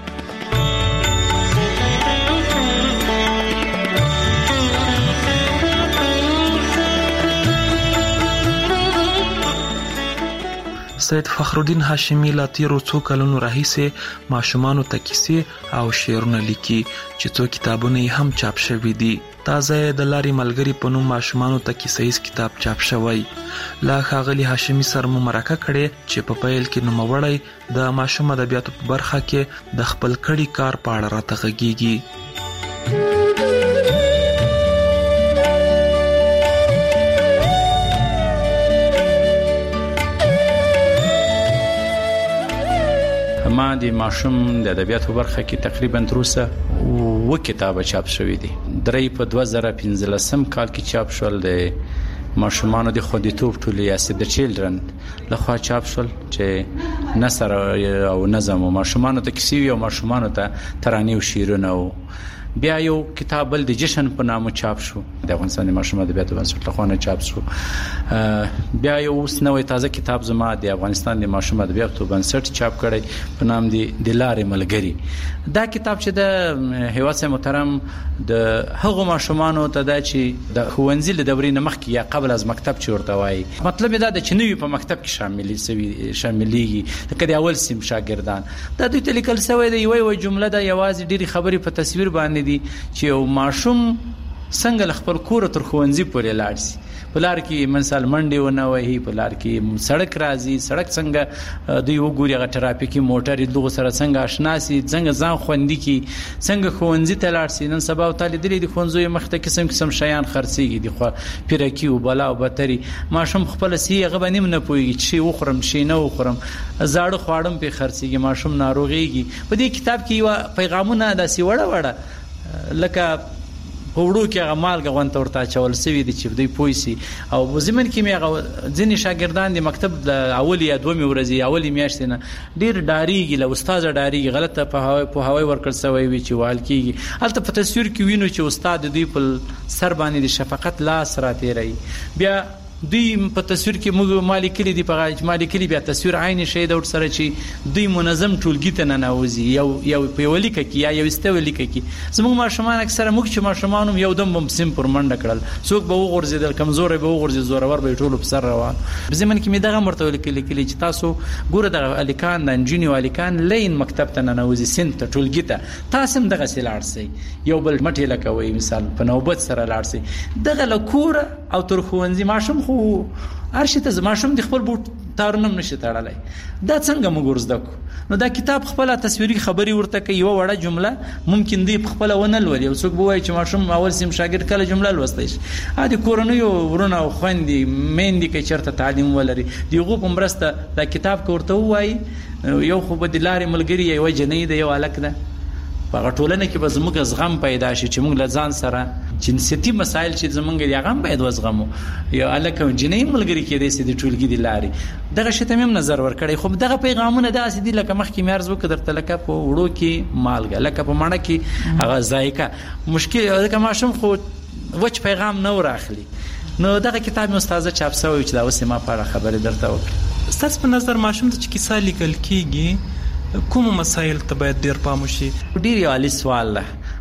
سید فخرالدین هاشمی لا تیرو څو کلونو راهیسې ماشومانو ته کیسې او شعرونه لیکي چې څو کتابونه هم چاپ شوي دي. تازه د لاري ملګری په نوم ماشومانو ته کیسې کتاب چاپ شوی. لا ښاغلي هاشمی سره مو مرکه کړې چې په پیل کې نوموړی د ماشوم ادبیاتو په برخه کې د خپل کړي کار په اړه راته غږیږي. ما د ماشوم د ادبیاتو برخه کې تقریبا تر اوسه و کتابه چاپ شوې دي. درې په دوه زره پنځلسم کال کې چاپ شول د ماشومانو د خوندیتوب ټولې یا سیف د چیلډرن لخوا چاپ شول چې نثر او نظم او ماشومانو ته کیسې او ماشومانو ته ترانې او شعرونه او بیا یو کتاب بل د جشن په نامه چاپ شو د افغانستان ماشوم ادبیاتو بنسټ لخوا نه چاپ شو. بیا یو اوس نوې تازه کتاب زما د افغانستان د ماشوم ادبیاتو بنسټ چاپ کړی په نام دی د لارې ملګری. دا کتاب چې د هیواد محترم د هغو ماشومانو ته دا چې د ښوونځي له دورې نه مخکې یا قبل از مکتب چې ورته وایي، مطلب دا د چې نوی په مکتب کې شاملې سوي شاملېږي لکه د اول سیم شاګردان. دا دوی ته لیکل سوی دی یوه یوه جمله ده، یوازې ډېرې خبرې په تصویر باندې دي چې یو ماشوم څنګه خپل کور تر ښوونځي پورې لاړ شي. په لار کې مثال منډې ونه وهي، په لار کې سړک راځي، سړک څنګه دوی وګوري، هغه ټرافیکي موټر دغه سره څنګه آشنا سي، څنګه ځان خوندي کی، څنګه ښوونځي ته لاړ شي. نن سبا تعالی د دې ښوونځي مخته قسم قسم شیان خرڅيږي، د خو پیرکی او بلا او بتري. ماشوم خپل سی هغه باندې نه پويږي چې وخورم شي نه وخورم، زاړه خواړم په خرڅيږي، ماشوم ناروغيږي. په دې کتاب کې یو پیغامونه داسې وړه وړه لکه وړو کې هغه مالګه غونته ورته چول سوي دي چې دوی پوي سي. او زمين کې مې هغه ځینې شاګردان د مکتب د اول یا دومې ورځې اولې میاشتې نه ډیر ډاریږي، له استاد ډاریږي، غلطه په هواي په هواي ورکړ سوی وي چې وال کېږي. هلته په تصویر کې وینو چې استاد دوی په سر باندې د شفقت لاس راتېري. بیا دوی په تصویر کې موږ مالی کلی دی په مالی کلی بیا تصویر عین شی د ور سره چې دوی منظم ټولګي ته نه نوځي، یو یو په ولیک کې یا یو استوي لیک کې. زموږ ماشومان اکثره موږ چې ماشومان یو دم بم سیم پر منډه کړل، څوک به وغورځیدل، کمزور به وغورځي، زورور به ټول په سر روان. زمون کې می دغه مرته ولیکل کلی چې تاسو ګوره د الیکان د انجینیو الیکان لین مکتب ته نه نوځي، سنت ټولګي ته تاسو هم دغه سیلار سي، یو بل مټی لکوي مثال په نوبت سره لاړ سي. دغه لکور او تر خوندې ماشوم خو ارشته زماشم د خپل بوت تارنم نشي تړلای. دا څنګه موږ ورزدکو؟ نو دا کتاب خپل تصویري خبري ورته کوي، یو وړه جمله ممکن دی خپل ونل ولي او څوک بوای چې ماشوم اول سیم شاګرد کله جمله لوستای شي. ا دې کورنیو ورونه او خويندې مېندې کې چرته تعلیم ولري دیغه پمرسته دا کتاب کوړته وای. یو خو به د لارې ملګری یو جنې دی، یو الک ده. په ټولنه کې به زموږ زغم پیدا شي چې موږ لزان سره جنسيتي مسائل چې زمونږ دی هغه باید وزغمو. یو الکه جنې ملګری کې دي سې د ټولګي دی لاري دغه شته مم نظر ور کړی. خو دغه پیغامونه داسې دي لکه مخکې مارز وکړ درته لکه په وړو کې مالګه، لکه په مڼه کې هغه ذایقه. مشکل لکه ماشوم خو وچ پیغام نه راخلي. نو دغه کتاب مې استاد چاپ شوی چې دا اوس ما په اړه خبرې درته وکړم. ستاسو په نظر ماشوم ته چې کیسه لیکل کیږي کوم مسایل ته باید ډیر پام وشي؟ ډیر یو علی سوال ده.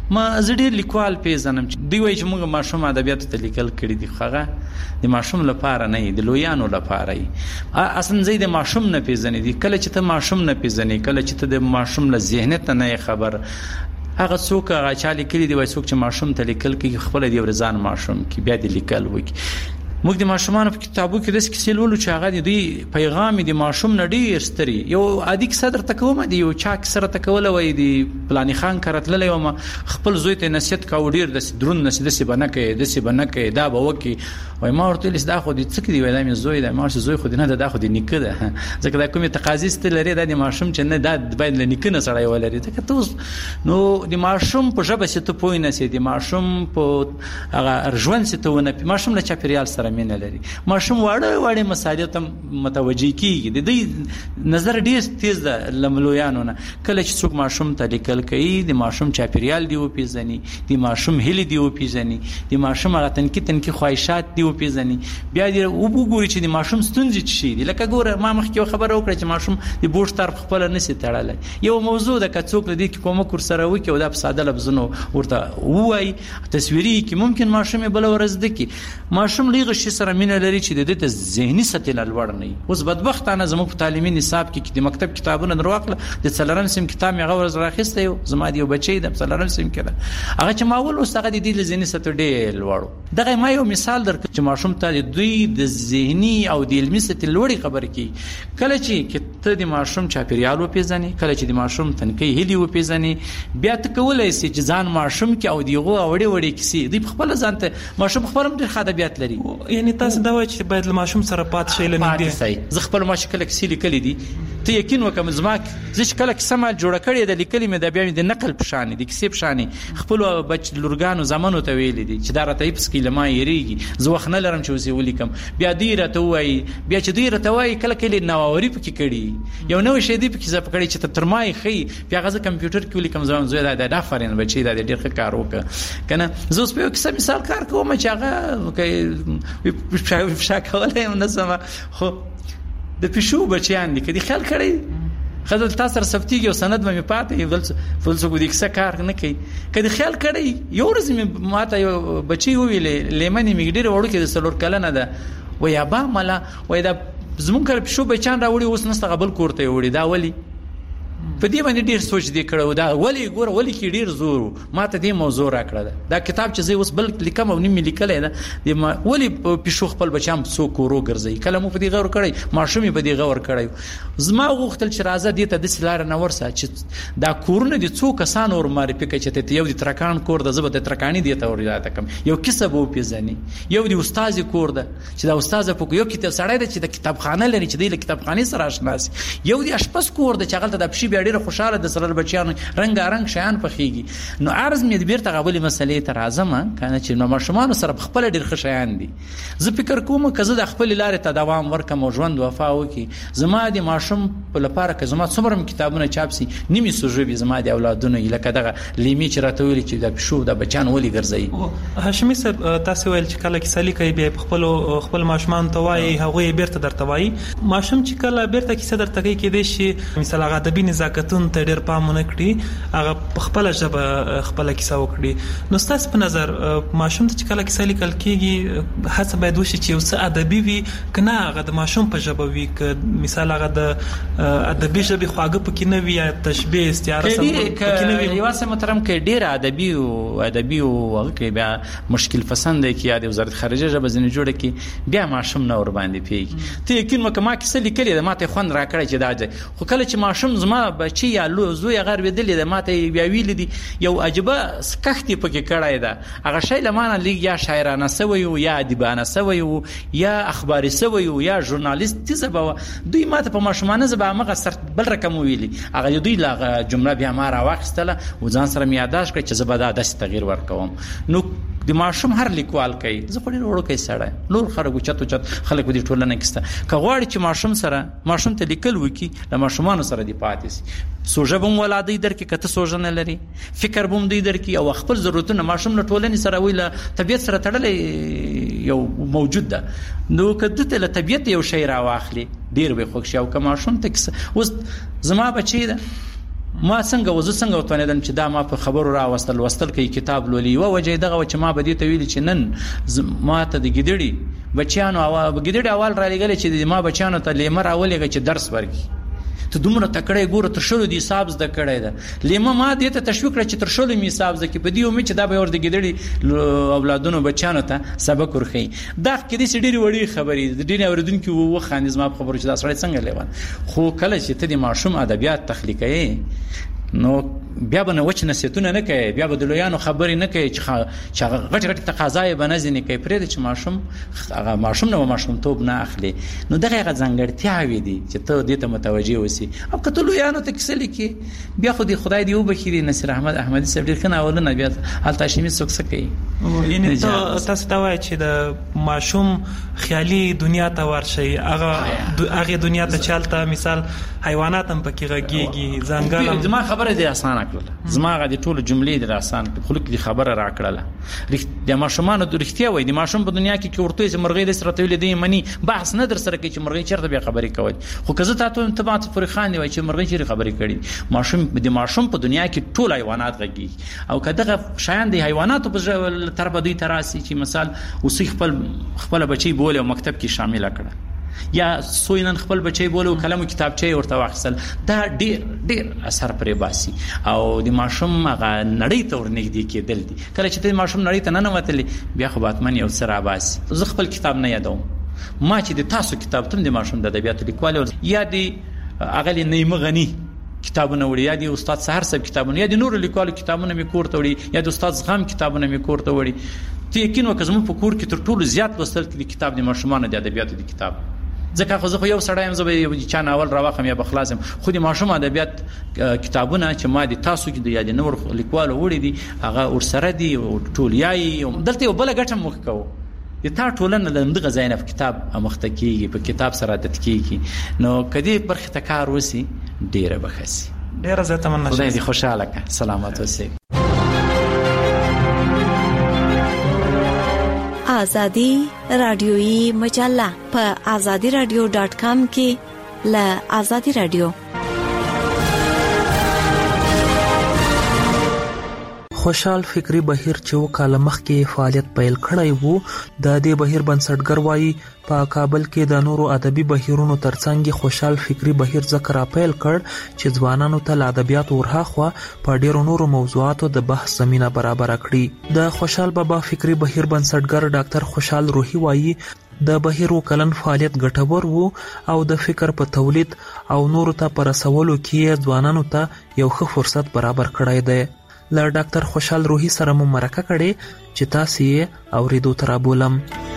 ما زړه لیکوال پیژنم چې دی وایي چې موږ ماشوم ادبیات ته لیکل کړی دي خغه د ماشوم لپاره نه د لویانو لپاره ای اصلا زید ماشوم نه پیژنې دي کله چې ته ماشوم نه پیژنې کله چې ته د ماشوم له ذهنیت نه خبر هغه څوک هغه چا لیکلي دی وای څوک چې ماشوم ته لیکل کوي خپل دی ورزان ماشوم کې بیا دی لیکل وکي موږ د ماشومان په کتابو کې د کیسې لولو چې هغه دی پیغام دی ماشوم نه ډیر ستري یو عادي صدر تکوم دی یو چا سره تکول وای دی پلاني خان کرتللی و ما خپل زوی ته نصیحت کا وډیر د درون نصیحت د سی بنکه د سی بنکه دا به وکي وای ما ورته لس دا خو دې څه دی وای دا مې زوی دا ما زوی خو دې نه دا خو دې نیکه ده ځکه دا کومه تقاضی ست لري د ماشوم چې نه دا باید نیکه نه سړی ولري ځکه ته نو د ماشوم په ژبه ست پوی نه سي د ماشوم په هغه ارجوان ست ونه ماشوم له چاپیریال سره مینه لري ماشوم واړه واړه مسایل ته متوجي کیږي د دې نظر ډیر تیز ده لملویانو نه کله چې څوک ماشوم ته لیکل کوي د ماشوم چاپیریال دی او پیژني د ماشوم هلي دی او پیژني د ماشوم هغه تنکی تنکی خواهشات دی او پیژني بیا دی وګوري چې د ماشوم ستونزې چی دي لکه ګوره ما مخکې خبره وکړه چې ماشوم د بوج طرف خپل نه سي تړلای یو موضوع د کڅوک لدی کې کوم کور سره وکي او د ساده لفظونو ورته وای تصویري کې ممکن ماشوم بل ورځ دکی ماشوم لیغه شي سره مینه لري چې د دې ذهني سطح لوړ نه اوس بدبختانه زموږ په تعلیمي نصاب کې د مکتب کتابونه دروغله د څلورم سم کتاب یې غوړز راخسته یو زما دی بچی د څلورم سم کې هغه چې ماول اوس هغه د دې ذهني سطح ډېر لوړ دغه ما یو مثال درک چې ماشوم ته دوی د ذهني او د علمي سطح لوړی خبر کی کله چې ته د ماشوم چاپیریال وپیژنې کله چې د ماشوم تنکی هلي وپیژنې بیا ته کولای شي چې ځان ماشوم کې او دیغه وړي وړي کیسې دی خپل ځان ته ماشوم خپل هم د ادبیات لري یعنی تاسو دا وایي چې باید له ماشوم سره پات شي لنه دي زه خپل ماشوم کله کیسې لیکلې دي ته یقین وکم زماک زه کله کیسه ما جوړ کړې د لیکلې مې د بیا د نقل پشان دي کیسې پشان خپل بچ لورګانو زمانو ته ویل دي چې دا راته یپس کې لما یریږي زه وخت نه لرم چې وسی ولیکم بیا ډیره ته وای بیا چې ډیره ته وای کله کله نووري پکې کړي یو نو شی دی پکې زه پکړی چې ترمای خي بیا غزه کمپیوټر کې ولیکم زما زوی دا د افرین بچی دا ډیر ښه کار وکړه کنه زه اوس په کیسه مثال کار کوم چې هغه په شا کولای نو سم خو د پښو بچیان دي کدي خیال کړی خزل تاسو سره سفتیږي او سند مې پاتې ول فلسفه دې څه کار نه کوي کدي خیال کړی یو ورځ مې ماته یو بچی ویلې لیمنې مې ډېر وړو کې د سلور کله نه ده وای ابا ملا وای دا زمون کړ پښو بچان راوړي اوس نسته قبل کوړته وړي دا ولی په دې باندې ډیر سوچ دی کړو دا ولی ګور ولی کې ډیر زور ماته دې موضوع را کړل دا کتاب چې زه اوس بل لیکم او نیم لیکلې ده د ولی پښو خپل بچام څو کورو ګرځي کله مو په دې غور کړی ماشومي په دې غور کړی زما غوښتل چې راځه دې ته د سلار نه ورسه چې دا کورونه دي څو کسان اور معرفي کوي چې ته یو د ترکان کور د زبده ترکانی دی ته ورته کم یو کسب او پیژني یو د استاد کور ده چې دا استاد په یو کتاب سړی دی چې د کتابخانه لري چې د کتابخانه سره آشنا شي یو د اشپز کور ده چې هغه د پښې ډیره خوشاله د سره بچیانو رنگارنګ شیان پخېږي نو عرض مې د بیرته غوړي مسلې تر اعظم کنه چې نو ماشومان سره خپل ډیر خشیان دي زه فکر کوم کزه د خپل لارې ته دوام ورکم او ژوند وفا وکي زما د ماشوم په لپاره که زما څومره کتابونه چاپ سي نیمه سوژوي زما د اولادونو لکه دغه لیمي چې راته ویل چې د پښو د بچان ولي ګرځي هاشمي صاحب تاسو ویل چې کله کیسه لیکي به خپل خپل ماشومان ته وایي هغه بیرته درته وایي ماشوم چې کله بیرته کیسه درته کوي کې دي شي مثال هغه ادبي نزاکتون ته ډېر پامونه کړی هغه خپل ژبه خپل کیسه وکړي نو تاسو په نظر ماشوم ته چې کله کیسه لیکل کیږي هڅه باید وشي چې اوس ادبي وي کنه هغه د ماشوم په ژبه وي ک مثال هغه د ادبي ژبه خواږه پکې نه وي یا تشبيه استعاره سم پکې نه وي یو څه محترم کې ډېر ادبي او ادبي او هغه کې بیا مشکل پسند دی کې د وزارت خارجه ژبه زنه جوړه کې بیا ماشوم نه ور باندې پیږي ته یقین وکړه ما کیسه لیکلې ده ماته خوند را کړی چې دا خو کله چې ماشوم زما بچي یا زوی غر ودلې د ماته بیا ویل دي یو عجبه سکختی پکې کړای ده هغه شی لمانه لیک یا شاعرانه سوی یا ادیبانه سوی یا اخباري سوی یا ژورنالیست زبا دوی ماته په ماشومانه زبا مغه سر بل رقم ویلي هغه دوی لا جمله بیا ما را واخستله و ځان سره میاداش کړ چې زبا د تغییر ورکوم نو د ماشوم هر لیکوال کوي زه په ډیر وړو کې سړی نور خلک چتو چت خلک د ټولنه کېسته کغواړي چې ماشوم سره ماشوم ته لیکل وکي د ماشومان سره دی پاتې سوژه بم ولادي درکې کته سوژه نه لري فکر بم دی درکې او خپل ضرورتونه ماشوم له ټولنې سره ویله طبيعت سره تړلې یو موجود ده نو کده ته له طبيعت یو شی را واخلي ډیر به خوښ شي او که ماشوم ته اوس زما بچی ده ما څنګه وځ څنګه وتوانیدم چې دا ما په خبرو را وستل وستل کوي کتاب لولي او وجه دغه چې ما بدی ته ویل چې نن ما ته د ګډړي بچیانو او ګډړي اول را لګل چې ما بچیانو ته لیمر اولېږي چې درس ورکړي ته دومره تکړه ګوره تر شلو دی حساب زده کړی ده لیمه ما دې ته تشویق کړ چې تر شلو می حساب زده کې په دې امید چې دا به ور د ګډړي اولادونو بچیانو ته سبق ورخي دا کې دې سړي وړي خبرې د دې اوریدونکو و خانیز ما خبرو چې دا سړی څنګه لیوان خو کله چې ته د ماشوم ادبیات تخلیقي نو بیا به نو وچ نصیحتونه نه کوي بیا به د لویانو خبرې نه کوي چې غټ غټ تقاضای به نه ځنې کوي پرې چې ماشوم هغه ماشوم نو ماشوم توب نه اخلي نو دغه غ ځنګړتیاوي دي چې ته دې ته متوجي اوسې او کته لویانو ته کیسه لیکي بیا خو دې خدای دې وبخیری نصیر احمد احمدی صاحب ډیر کنه اولنه بیا حالت هاشمي څوک څه کوي یعنی تاسو ته وایي چې د ماشوم خیالي دنیا ته ورشي هغه هغه دنیا ته چالتہ مثال حیوانات هم پکې غږیږي ځنګل زما خبره دې اسانه کړله زما غدي ټول جملې دې اسان خلک دې خبره را کړله د ماشومان د رښتیا وای د ماشوم په دنیا کې ورته چې مرغې د سره تولې دې منی بحث نه در سره کوي چې مرغې چیرته به خبرې کوي خو کزه تاسو ته تبعت پر خان دی چې مرغې چیرته خبرې کړي ماشوم د ماشوم په دنیا کې ټول حیوانات غږی او کداغه شایان د حیواناتو په طرف دوی تراسي چې مثال اوسې خپل خپل بچي بوله او مکتب کې شامل کړه یا سوینن خپل بچي بوله او قلم کتابچه ورته واخصل دا ډیر ډیر اثر پرې باسي او د ماشوم هغه نړۍ ته ورنږدې کېدل دي کله چې د ماشوم نړۍ ته نه نوتلې بیا خو باتمن یو سره باسي زه خپل کتاب نه یادوم ما چې د تاسو کتاب تم د ماشوم د ادبیاتو لیکوال یا د اغلی نیمه غنی کتابونه وړي یا د استاد سحر صاحب کتابونه یا د نور لیکوالو کتابونه می کور ته وړي یا د استاد زغم کتابونه می کور ته وړي ته یقین وکړم په کور کې تر ټولو زیات لوستل کړي کتاب د ماشومان د ادبیاتو د کتاب ځکه خو زه یو سړی هم زه به چا ناول راوخم یا بخلاصم خو د ماشوم ادبیات کتابونه چې ما د تاسو کې د یاد نور لیکوالو وړي دي هغه ورسره دي ټول یای دلته یو بل غټه مخ کوو د تا ټولنه د دغه ځای نه په کتاب امخته کیږي په کتاب سره عادت کیږي نو کدی پر اختکار وسی ډیره بخسي ډیره زه تمنا خدای دې خوشاله کړه سلامات اوسئ آزادی رادیویی مجله په آزادی رادیو ډاٹ کام کې ل آزادی رادیو خوشحال فکری بهیر چې وکاله مخکې فعالیت پیل کړی وو د دې بهیر بنسټګر وایي په کابل کې د نورو ادبي بهیرونو ترڅنګ خوشحال فکری بهیر ذکر اپیل کړ چې ځوانانو ته ادبیات ورهاخوا په ډیرو نورو موضوعاتو د بحث زمينه برابر کړي د خوشحال بابا فکری بهیر بنسټګر ډاکټر خوشحال روحي وایي د بهیر وکلن فعالیت ګټور وو او د فکر په تولید او نورو ته پر رسولو کې ځوانانو ته یو ښه فرصت برابر کړی دی ل ډاکټر خوشحال روحي سره مو مرکه کړي چې تاسو یې اوریدو تر بولم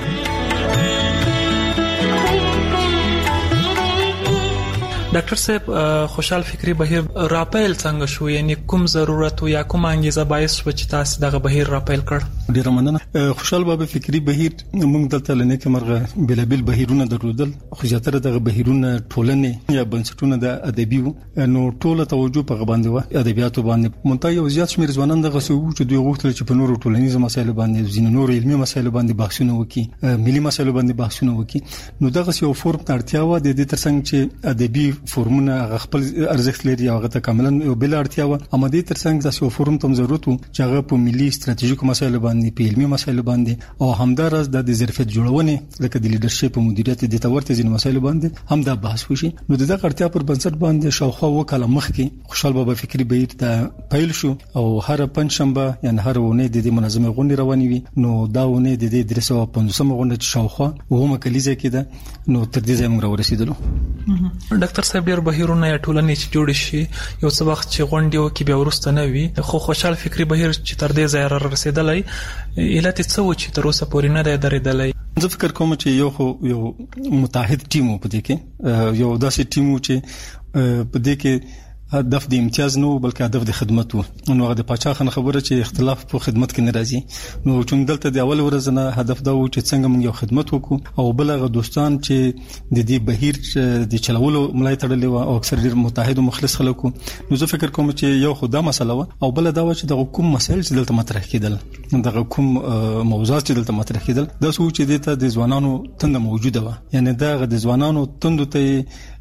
ډاکټر صاحب خوشحال فکری بهیر راپیل څنګه شو یعنی کوم ضرورت یا کوم انګیزه باعث شو چې تاسو دغه بهیر راپیل کړ ډیر مننه خوشحال بابا فکری بهیر موږ دلته لنه کې مرغه بلابل بهیرونه درلودل خو زیاتره دغه بهیرونه ټولنې یا بنسټونه د ادبي نو ټوله توجه په باندې و ادبیاتو باندې مونږ یو زیات شمیر ځوانان دغه سو چې دوی غوښتل چې په نورو ټولنیزو مسایلو باندې ځینې نور علمي مسایلو باندې بحثونه وکړي ملي مسایلو باندې بحثونه وکړي نو دغه یو فورم اړتیا و د دې ترڅنګ چې ادبي فورمونه خپل ارزښت لري او هغه کاملا بل اړتیا و امدې ترڅنګ تاسو فورم تم ضرورت چې هغه په ملي ستراتیژیکو مسایلو باندې په علمي مسایلو باندې او همدارس د ظرفیت جوړونې لکه د لیدرشپ او مدیریت د تورته ځین مسایلو باندې هم دا بحث وشي نو دغه اړتیا پر بنسټ باندې شاوخوا وکاله مخ کې خوشحال بابا فکری بهیر ته پیل شو او هر پنځشنبه یعنی هر ونه د دې منظمه غونډه روانې وي نو دا ونه د دې درې سوه پنځوس غونډه شاوخوا وهمه کلیزه کې ده نو تر دې ځای موږ ورسېدلو ډاکټر صاحب ډیر بهیرونه یا ټولنې چې جوړ شي یو څه وخت چې غونډه وکي بیا ورسته نه وي خو خوشحال فکری بهیر چې تر دې ځای را رسیدلای علت څه و چې تر اوسه پورې نه دی درېدلای زه فکر کوم چې یو خو یو متحد ټیم په دې کې یو داسې ټیم چې په دې کې هدف د امتیاز نو بلکې هدف د خدمت وو نو هغه د پاچاخان خبره چې اختلاف په خدمت کې ناراضي نو چې دلته د اول ورځ نه هدف دا و چې څنګه موږ یو خدمت وکړو او بلغه دوستان چې د دې بهیر د چلولو ملای تړلې و او اکثر ډیر متحد او مخلص خلکو نو زه فکر کوم چې یو خو دا مسله و او بل دا و چې د کوم مسایل چې دلته مطرح کېدل د کوم موضوعات چې دلته مطرح کېدل دا څه چې د ځوانانو تند موجوده و یعنی دا د ځوانانو تند ته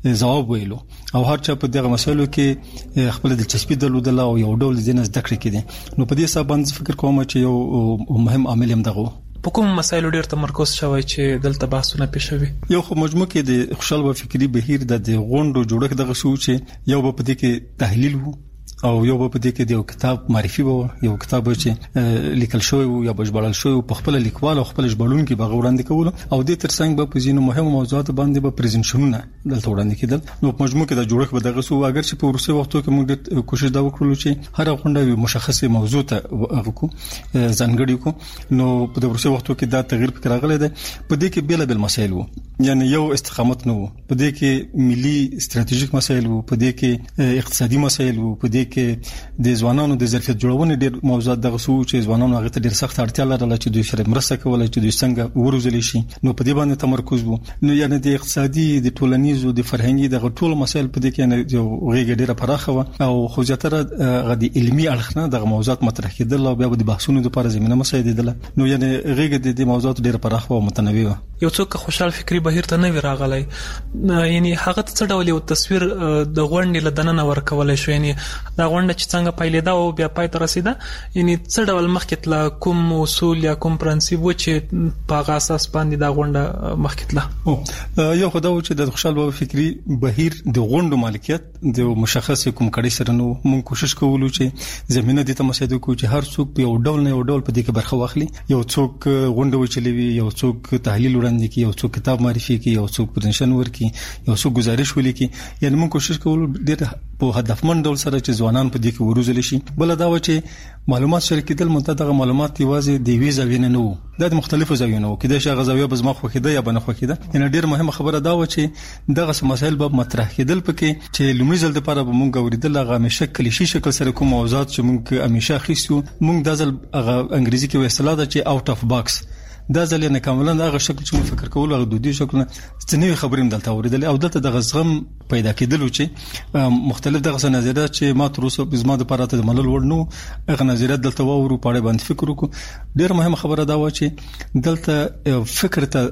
جواب ویلو او هر چا په دغه مسایلو کې خپل دلچسپي درلودله او یو ډول ځینې زده کړې کړي. نو په دې حساب باندې فکر کوم چې یو مهم عامل هم دغه په کوم مسایلو ډیر تمرکز شوی چې دلته بحثونه پېښوي. یو خو مجموع کې د خوشحال و فکری بهیر د غونډو جوړښت دغه شو چې یو په دې کې تحلیل وو او یو په دې کې د یو کتاب معرفي وو، یو کتاب چې لیکل شوی وو یا بشبړل شوی په خپل لیکوال او خپل ژباړون کې به وړاندې کول او د ترڅنګ به په ځینو مهمو موضوعات باندې به پریزنټیشنونه دلته وړاندې کېدل. نو په مجموع کې د جوړښت به دغه سو اگر چې په ورسې وختو کې موږ کوشش دا وکړو چې هر غونډه مشخصه موضوع ته وکړو ځانګړي کو. نو په ورسې وختو کې دا تغییر فکر راغلی دی. په دې کې بیل بیل مسایل وو، یعنی یو استقامت نو په دې کې ملي ستراتیژیک مسایل وو، په دې کې اقتصادي مسایل وو، په دې کې د ځوانانو د ظرفیت جوړونې ډېر موضوعات دغه سو چې ځوانانو هغه ته ډېر سخت اړتیا لرله چې دوی سره مرسته کوله چې دوی څنګه وروزل شي. نو په دې باندې تمرکز وو. نو یعنی د اقتصادي د ټولنیزو د فرهنګي دغه ټول مسایل په دې کې نه یو غیږ ډېره پراخه و او خو ځتره غدي علمي اړخ نه دغه موضوعات مطرح کېدل او بیا د بحثونو لپاره زمينه مساعدېدله. نو یعنی غیږ د دې موضوعات ډېره پراخه او متنوع و. یو څوک خوشحال فکری بهیر ته نه راغلی، یعنی هغه څه ډول یو تصویر د غونډې لدننه ورکولای شو، یعنی دا غونډه چې څنګه پیلېده او بیا پای ته رسیده، یعنی څه ډول مخکې تله، کوم اصول یا کوم پرنسپ و چې په هغه اساس باندې دا غونډه مخکې تله. یو خو دا و چې د خوشحال بابا فکری بهیر د غونډو مالکیت د مشخص کوم کړي سره نو موږ کوشش کوو چې زمينه د تمسید کو چې هر څوک یو ډول نه یو ډول په دې کې برخه واخلي. یو څوک غونډه وچلوي، یو څوک تحلیل وړاندې کوي، یو څوک کتاب معرفي کوي، یو څوک پرزنټیشن ورکي، یو څوک گزارش ولیکي. یعنی موږ کوشش کوو ډېر په هدفمند ډول سره چې ځوانان په دې کې وروزل شي. بل دا و چې معلومات شریکېدل متدغه معلومات یوازې د وی زاویې نه وو، د مختلفو زاویو نه وو، کله چې غزاویه بزما خوخیده یا بنه خوخیده. یعنی ډېر مهمه خبره دا و چې دغه مسایل به مطرح کېدل پکې چې لومړی ځل د لپاره به مونږ اوریدل هغه همیشه کلیشي شکل سره کوم موضوعات چې مونږ همیشه اخیستو. مونږ د ځل هغه انګریزي کې اصطلاح ده چې اوټ اف باکس، دا ځل نه کاملا هغه شکل چې موږ فکر کول هغه دودي شکل نه ستنوي خبرې دلته اوریدل او دلته د غزغم پیدا کېدل چې مختلف دغه نظریات چې ما تر اوسه بزما د پراته د ملل ورنو هغه نظریات دلته وورو پاره باندې فکر وکړو. ډېر مهمه خبره دا و چې دلته فکر ته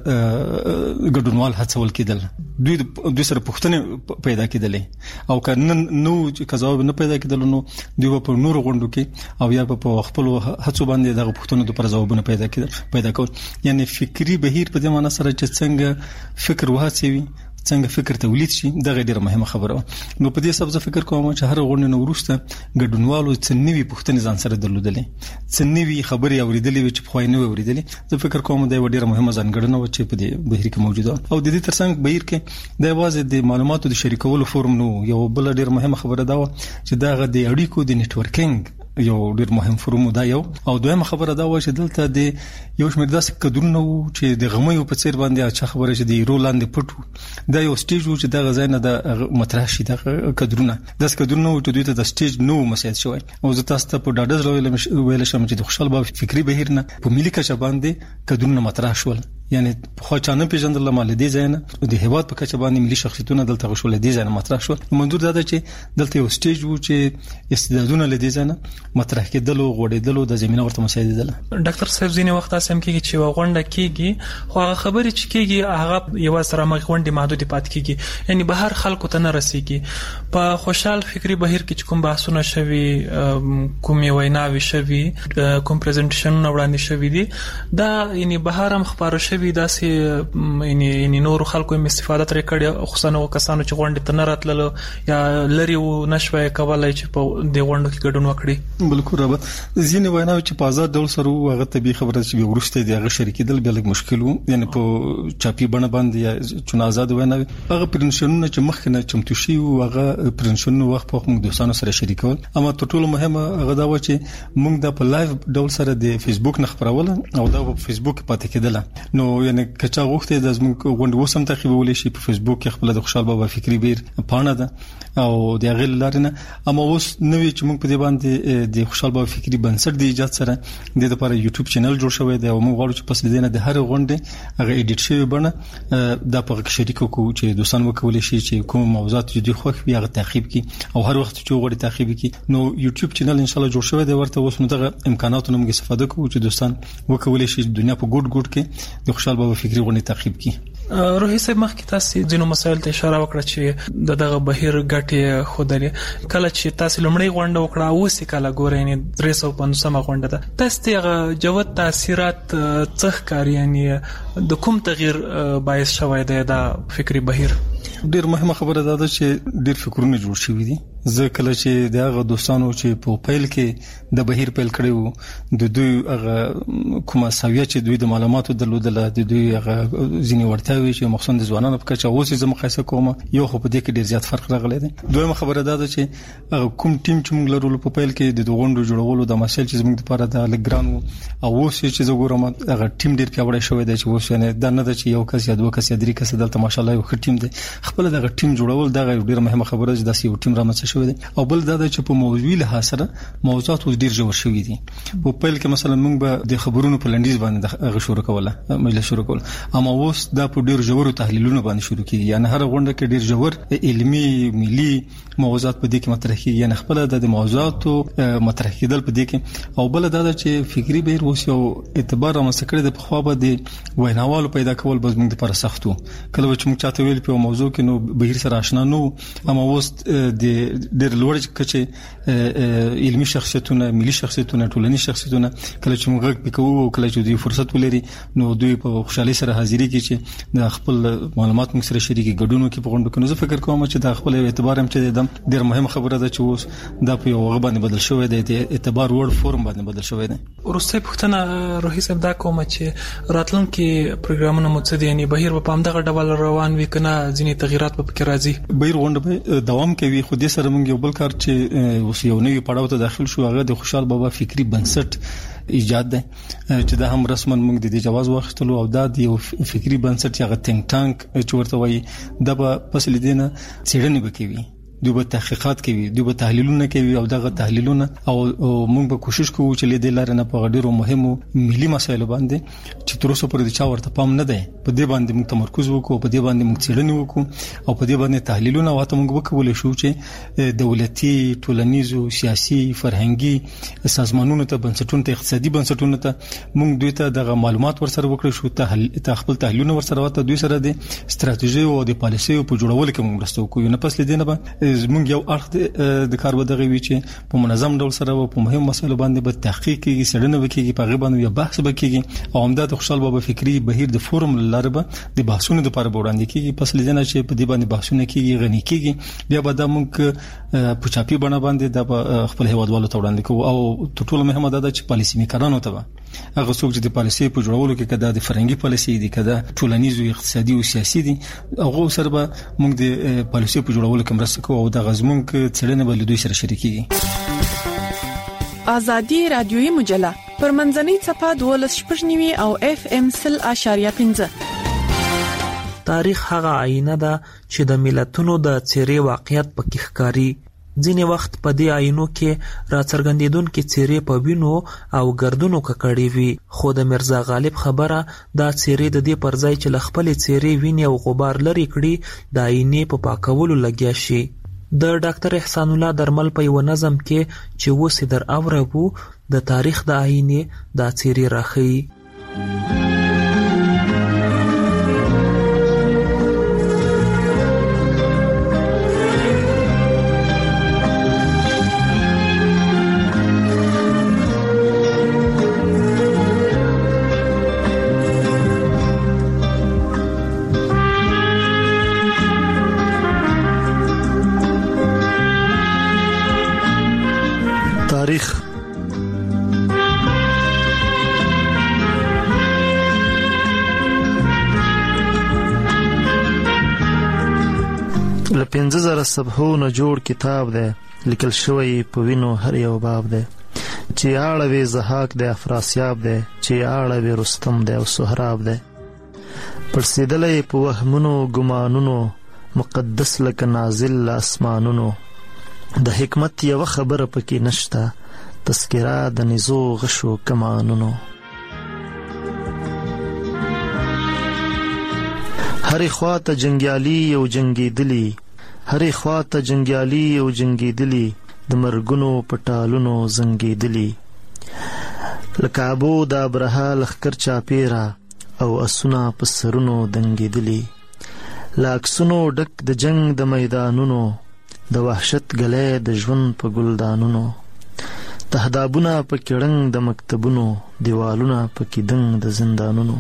ګډونوال هڅول کېدل، دوی دوی سره پوښتنه پیدا کېدلې او کنن نو چې کزاوب نه پیدا کېدل نو دوی په نور غونډو کې او یا په خپل هڅو باندې دغه پوښتنو د پر ځوابونه پیدا کېدل پیدا کول. یعنی فکری بهیر په دې معنی سره چې څنګه فکر وهڅوي، څنګه فکر تولید شي، دا ډیره مهمه خبره. نو په دې سبب فکر کوم چې هر غونډه نو ورسته ګډونوالو څنوي پوښتنې ځان سره درلودلې، څنوي خبري اوریدلې چې په خوای نه اوریدلې. زه فکر کوم دا ډیره مهمه ځانګړنه و چې په دې بهیر کې موجوده او د دې ترڅنګ بهیر کې د واځي د معلوماتو د شریکولو فورم نو یو بل ډیره مهمه خبره دا و چې دا غو د اړیکو د نتورکینګ یو ډیر مهم فورم دا یو او دویمه خبره دا و چې دلته د یو شمېر داسې کډرونه وو چې د غمیو په څیر باندې چې خبره چې د رولاند پټو دا یو سټیج وو چې دا غزاینه د مطرح شي د کډرونه داس کډرونه وو چې دوی ته د سټیج نو مساعد شوی او زه تاسو ته په ډاډه ویل شم چې د خوشحال بابا فکری بهیر نه په ملي کچه باندې کډرونه مطرح شول. یعنی خو چانه پیژندل مال دي زینه د هیواد په کچه باندې ملي شخصیتونه دلته غوښول دي زینه مطرح شو. منظور دا ده چې دلته یو سټیج وو چې استعدادونه لدی زینه مطرح کېدل او غوړېدل د زمينه ورته مساعدېدل. ډاکټر صاحب ځینې وخت اسم کېږي چې وغونډه کېږي خو هغه خبرې چې کېږي هغه یو سره مخ غونډې محدود پات کېږي، یعنی به هر خلکو ته نه رسیږي. په خوشحال فکری بهیر کې کوم بحثونه شوي، کوم ویناوي شوي، کوم پریزنټیشن وړاندې شوي دي، دا یعنی به هر هم خبرو شوي داسې یعنی یعنی نور خلکو هم استفاده ترې کړي، خصوصا او کسانو چې غونډې ته نه راتللو یا لري و نشوي کولای چې په دې غونډو کې ګډون وکړي. بالکل رابط ځینې ویناوي چې په آزاد ډول سره هغه طبي خبره چې ورسته دی هغه شریکېدل بیا لږ مشکل وو، یعنی په چاپی بڼه باندې یا چون آزاد ویناوي هغه پرنشنونه چې مخکنه چمتو شي او هغه پرنشنونه وخت په موږ دوستانو سره شریکول. اما تر ټولو مهمه هغه دا و چې موږ د په لایو ډول سره د فیسبوک نه خبرول او دا په فیسبوک پاتې کېدل. نو یعنی کچا غوښته د زموږ غونډه وسم تعقیبول شي په فیسبوک کې خپل د خوشحال بابا فکری بهیر پاڼه ده او د غل لارنه. اما اوس نوې چې موږ په دې باندې د خوشحال بابا فکری بنسټ د ایجاد سره د لپاره یوټیوب چینل جوړ شوی دی او موږ غواړو چې پس لیدنه د هر غونډه هغه ایډیټ شوی بڼه د په شریک کو چې دوستان وکول شي چې کوم موضوعات دي خو خو هغه تعقیب کی او هر وخت چې غوړي تعقیب کی. نو یوټیوب چینل ان شاء الله جوړ شوی دی ورته اوس موږ امکاناتو موږ استفاده کوو چې دوستان وکول شي دنیا په ګډ ګډ کې د خوشحال بابا فکری غونډه تعقیب کی. روحي صاحب مخکې تاسو ځینو مسایل ته اشاره وکړه چې دغه بهیر ګټې خودلې کله چې تاسو لمړی غونډه وکړه اوس کله ګورئ نه درې سوه پنځوسمه غونډه ده تاسو ته جوت تاثیرات څه کاری یعنی د کوم تغییر باعث شوی دی دا فکری بهیر؟ ډیر مهمه خبره ده چې ډیر فکرونه جوړ شوي دي. زه کله چې د هغه دوستانو چې په پیل کې د بهیر پیل کړی وو د دوی هغه کومه سویه چې دوی د معلوماتو درلودله د دوی هغه ځینې وړتیاوې چې مخصوصا د ځوانانو په کچه اوس زه مقایسه کوم یو خو په دې کې ډیر زیات فرق راغلی دی. دویمه خبره ده چې هغه کوم ټیم چې موږ لرو په پیل کې د غونډو جوړولو د مسایل چې موږ لپاره د لګران وو او اوس چې زه ګورم هغه ټیم ډیر پیاوړی شوی دی چې اوس نه دا نه ده چې یو کس یا دوه کس یا درې کس دلته ماشاءالله یو ښه ټیم دی. خپل دغه ټیم جوړول دا ډیر مهمه خبره ده چې داسې یو ټیم رامنځته شوی دی. او بل دا چې په موضوعي لحاظ سره موضوعات ډیر ژور شوي دي. په پیل کې مثلا موږ به د خبرونو په لنډیز باندې غو شروع کوله مجلس شروع کول اما اوس دا په ډیر ژور تحلیلونو باندې شروع کیږي. یعنی هر غونډه کې ډیر ژور علمي ملي موضوعات په دې کې مطرح کیږي. یعنی خپل د موضوعاتو مطرح کېدل په دې کې او بل دا چې فکری بهیر اوس یو اعتبار مسکړه د خو به د ویناوالو پیدا کول به موږ لپاره سختو. کله چې موږ چاته ویل په موضوع کې نو بهیر سره آشنا نو اما اوس د ډیر لوړ کچې علمي شخصیتونه ملي شخصیتونه ټولنیز شخصیتونه کله چې موږ پکوو کله چې دوی فرصت ولري نو دوی په خوشحالي سره حاضرې کوي چې د خپل معلومات موږ سره شریکي ګډونو کې په غونډو کې. نو زه فکر کوم چې د خپل اعتبار هم چې د ډیر مهمه خبره ده چې اوس دا په یو غو باندې بدل شوی دی د اعتبار وړ فورم باندې بدل شوی دی. ورسته پښتنه روحي صاحب دا کوم چې راتلونکي پروګرامونه مو څه دي یعنی بهیر په همدغه ډول روان وي کنه ځینې تغیرات په کې راځي؟ بهیر غونډه دوام کوي خو دې سره موږ یو بل کار چې اوس یو نوی پړاو ته داخل شو هغه د خوشحال بابا فکری بنسټ ایجاد ده چې دا هم رسما موږ د دې جواز واخیستلو او دا د یو فکری بنسټ هغه تینک ټانک چې ورته وایي دا په فصل دینه څېړنې وکوي دوی به تحقیقات کوي دوی به تحلیلونه کوي او دغه تحلیلونه او موږ به کوشش کوو چې د لارې نه په ډیرو مهمو ملي مسایلو باندې چې تر اوسه پورې د چا ورته پام نه دی په دې باندې موږ تمرکز وکړو په دې باندې موږ څېړنې وکړو او په دې باندې تحلیلونه واته موږ وکولای شو چې دولتي ټولنیزو سیاسي فرهنګي سازمانونو ته بنسټونو ته اقتصادي بنسټونو ته موږ دوی ته دغه معلومات ورسره وکړو شو ته خپل تحلیلونه ورسره واته دوی سره د ستراتیژي او د پالیسي په جوړولو کې موږ رسټو کوو. نه پس لیدنه به زموږ یو اړخ د کار ودغه وی چې په منظم ډول سره او په مهم مسایلو باندې به تحقیق کیږي څېړنه وکړي په غیبه باندې بحث وکړي او همدا د خوشحال بابا فکری بهیر د فورم لاره به د بحثونو لپاره وړاندې کیږي. پس لیدنه چې په دې باندې بحثونه کیږي غني کیږي بیا به د موږ په چاپی بڼه باندې د خپل هیوادوالو ته وړاندې کوو او ټول مهمه ده چې پالیسي میکرانو ته هغه څوک چې د پالیسي په جوړولو کې کده د فرهنګي پالیسي دي کده ټولنیز او اقتصادي او سیاسي دي هغه سره به موږ د پالیسي په جوړولو کې مرسته کوو او د غزمون کې څېړنه به دوی سره شریکي. ازادي رادیوي مجله پر منځنۍ صفحه دولس شپږنیوي او اف ام صفر اشاریه پنځه. تاریخ هغه آینه ده چې د ملتونو د څېرې واقعیت پکې ښکاري. ځینې وخت په دې آینو کې راڅرګندېدونکې څېرې په وینو او ګردونو ککړې وي خو د مرزا غالب خبره دا څېرې د دې پر ځای چې له خپلې څېرې وینې او غبار لرې کړي د آینې په پاکولو لګیا شي. د ډاکټر احسان الله درمل په یو نظم کې چې اوس در اوربو د تاریخ د آینې دا څېرې راښيي. تاریخ له پنځه زره صفحو نه جوړ کتاب دی لیکل شوی په وینو هر یو باب دی چې اړوي زهاک دی افراسیاب دی چې اړوي رستم دی او سهراب دی پرسیدلې په وهمونو ګمانونو مقدس لکه نازل اسمانونو د حکمت یو خبره پکې نشته تذکرہ د نزو غشو کمانونو هرې خوا ته جنګیالي یو جنګېدلي هرې خوا ته جنګیالي یو جنګېدلي د مرګونو پټالونو زنګېدلي لکه ابو د ابرهه لښکر چاپیره او اسونه په سرونو دنګېدلي، له عکسونو ډک د جنگ د میدانونو، د وحشت ګلی د ژوند په ګلدانونو، تهدابونه پکې ړنګ د مکتبونو، دیوالونه پکې دنګ د زندانونو.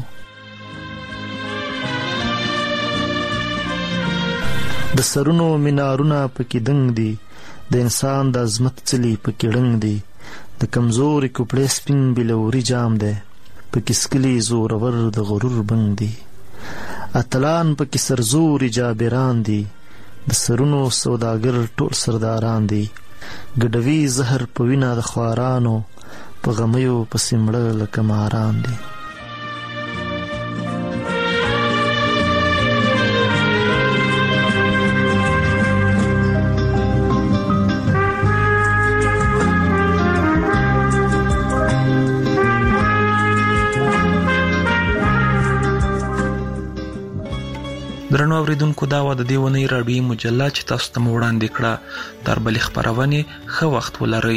د سرونو مینارونه پکې دنګ دي، د انسان د عظمت څلي پکې ړنګ دي، د کمزوري کوپړې سپین بلوري جام دی، پکې سکلي زورور د غرور بنګ دي. اتلان پکې سرزوري جابران دي، د سرونو سوداګر ټول سرداران دي، ګډوي زهر په وینه د خوارانو، په غمیو پسې مړه لکه ماران دي. درنو اوریدونکو، دا وه د دې اونۍ راډیویي مجله چې تاسو ته مو وړاندې کړه. تر بلې خپرونې ښه وخت ولرئ.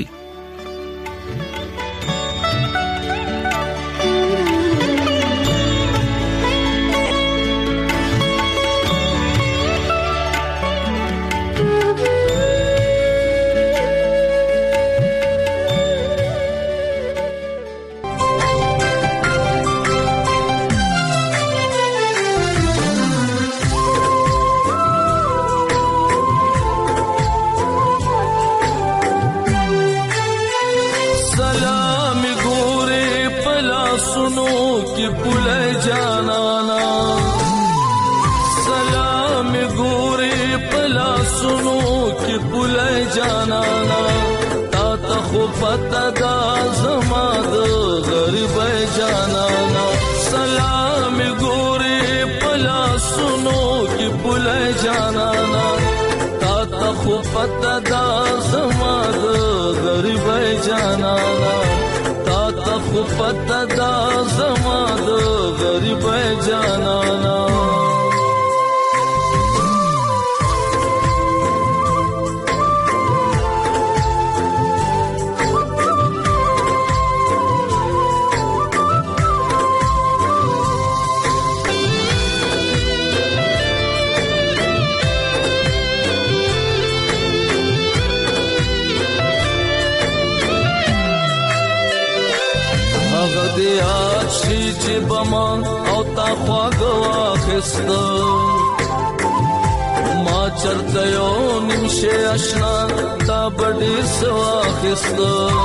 ما چرته یو نیمشه اشنا تا بډیر سواخست،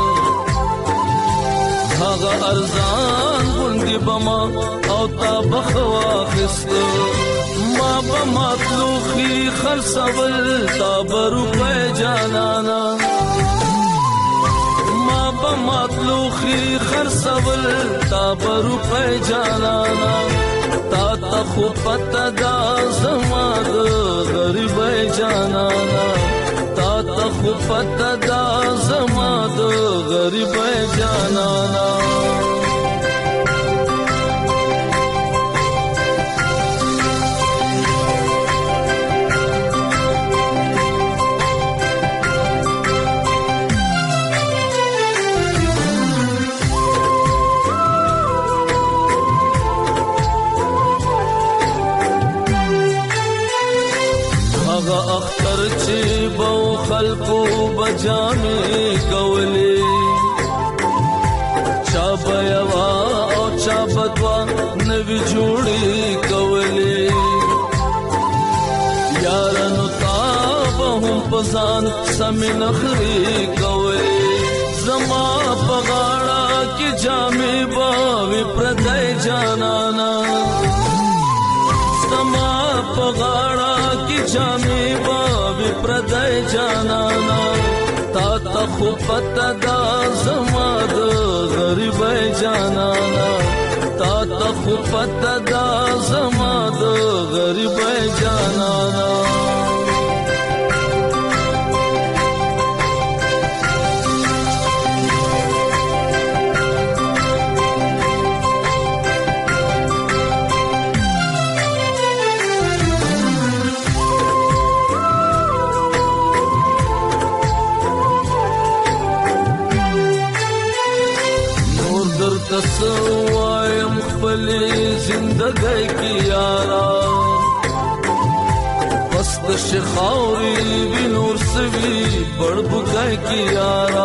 هغه ارزان غوندې بما او تا بخواخست. ما به مطلوخي خرڅول تا بروپی جانانا، ما به مطلوخي خرڅول تا بروپی جانانا. تا تا خو پتا دا زما د غریبۍ جانانا، تا تا خو پتا دا زما د غریبۍ جانانا. اختر چې بو خلقو بجامې کولې، چا بیوا او چا بدوا نوی جوړې کولې. یارانو تا به هم پزان سمې نخرې کولې، زما په غاړه کې جامې به وي پردی جانانا، زما په غاړه کې جامې به وي پردی جانانا. تا ته خو پته ده زما د غریبۍ جانانا، تا ته خو پته ده زما د غریبۍ جانانا. تسوایم خپلې زندگی کی یارا پست شخاوری بھی نور سوی بڑ بگای کی یارا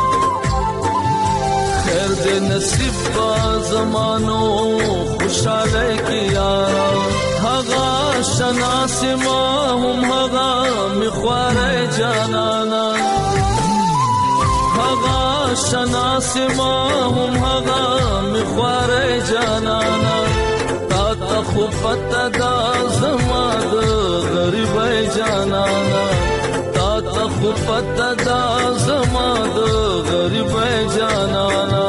خیر دے نصیب با زمانو خوشاله کی یارا هغا شناس ما هم هغا مخواره جانانا هغا شناس ما هم هغا مخواره جانانا تا تا خوفت دا زما د غریب جانانا تا تا خوفت دا زما د غریب جانانا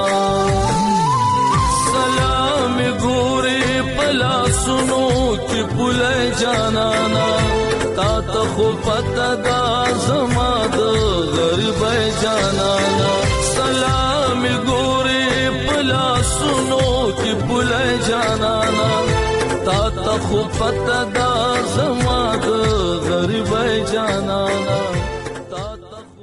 سلام ګوري پلا سنو کی بوله جانانا تا تا خوفت دا زما د غریب جانانا سلام ګوري پلا سنو کی بوله جانانا تا تا خوفت دا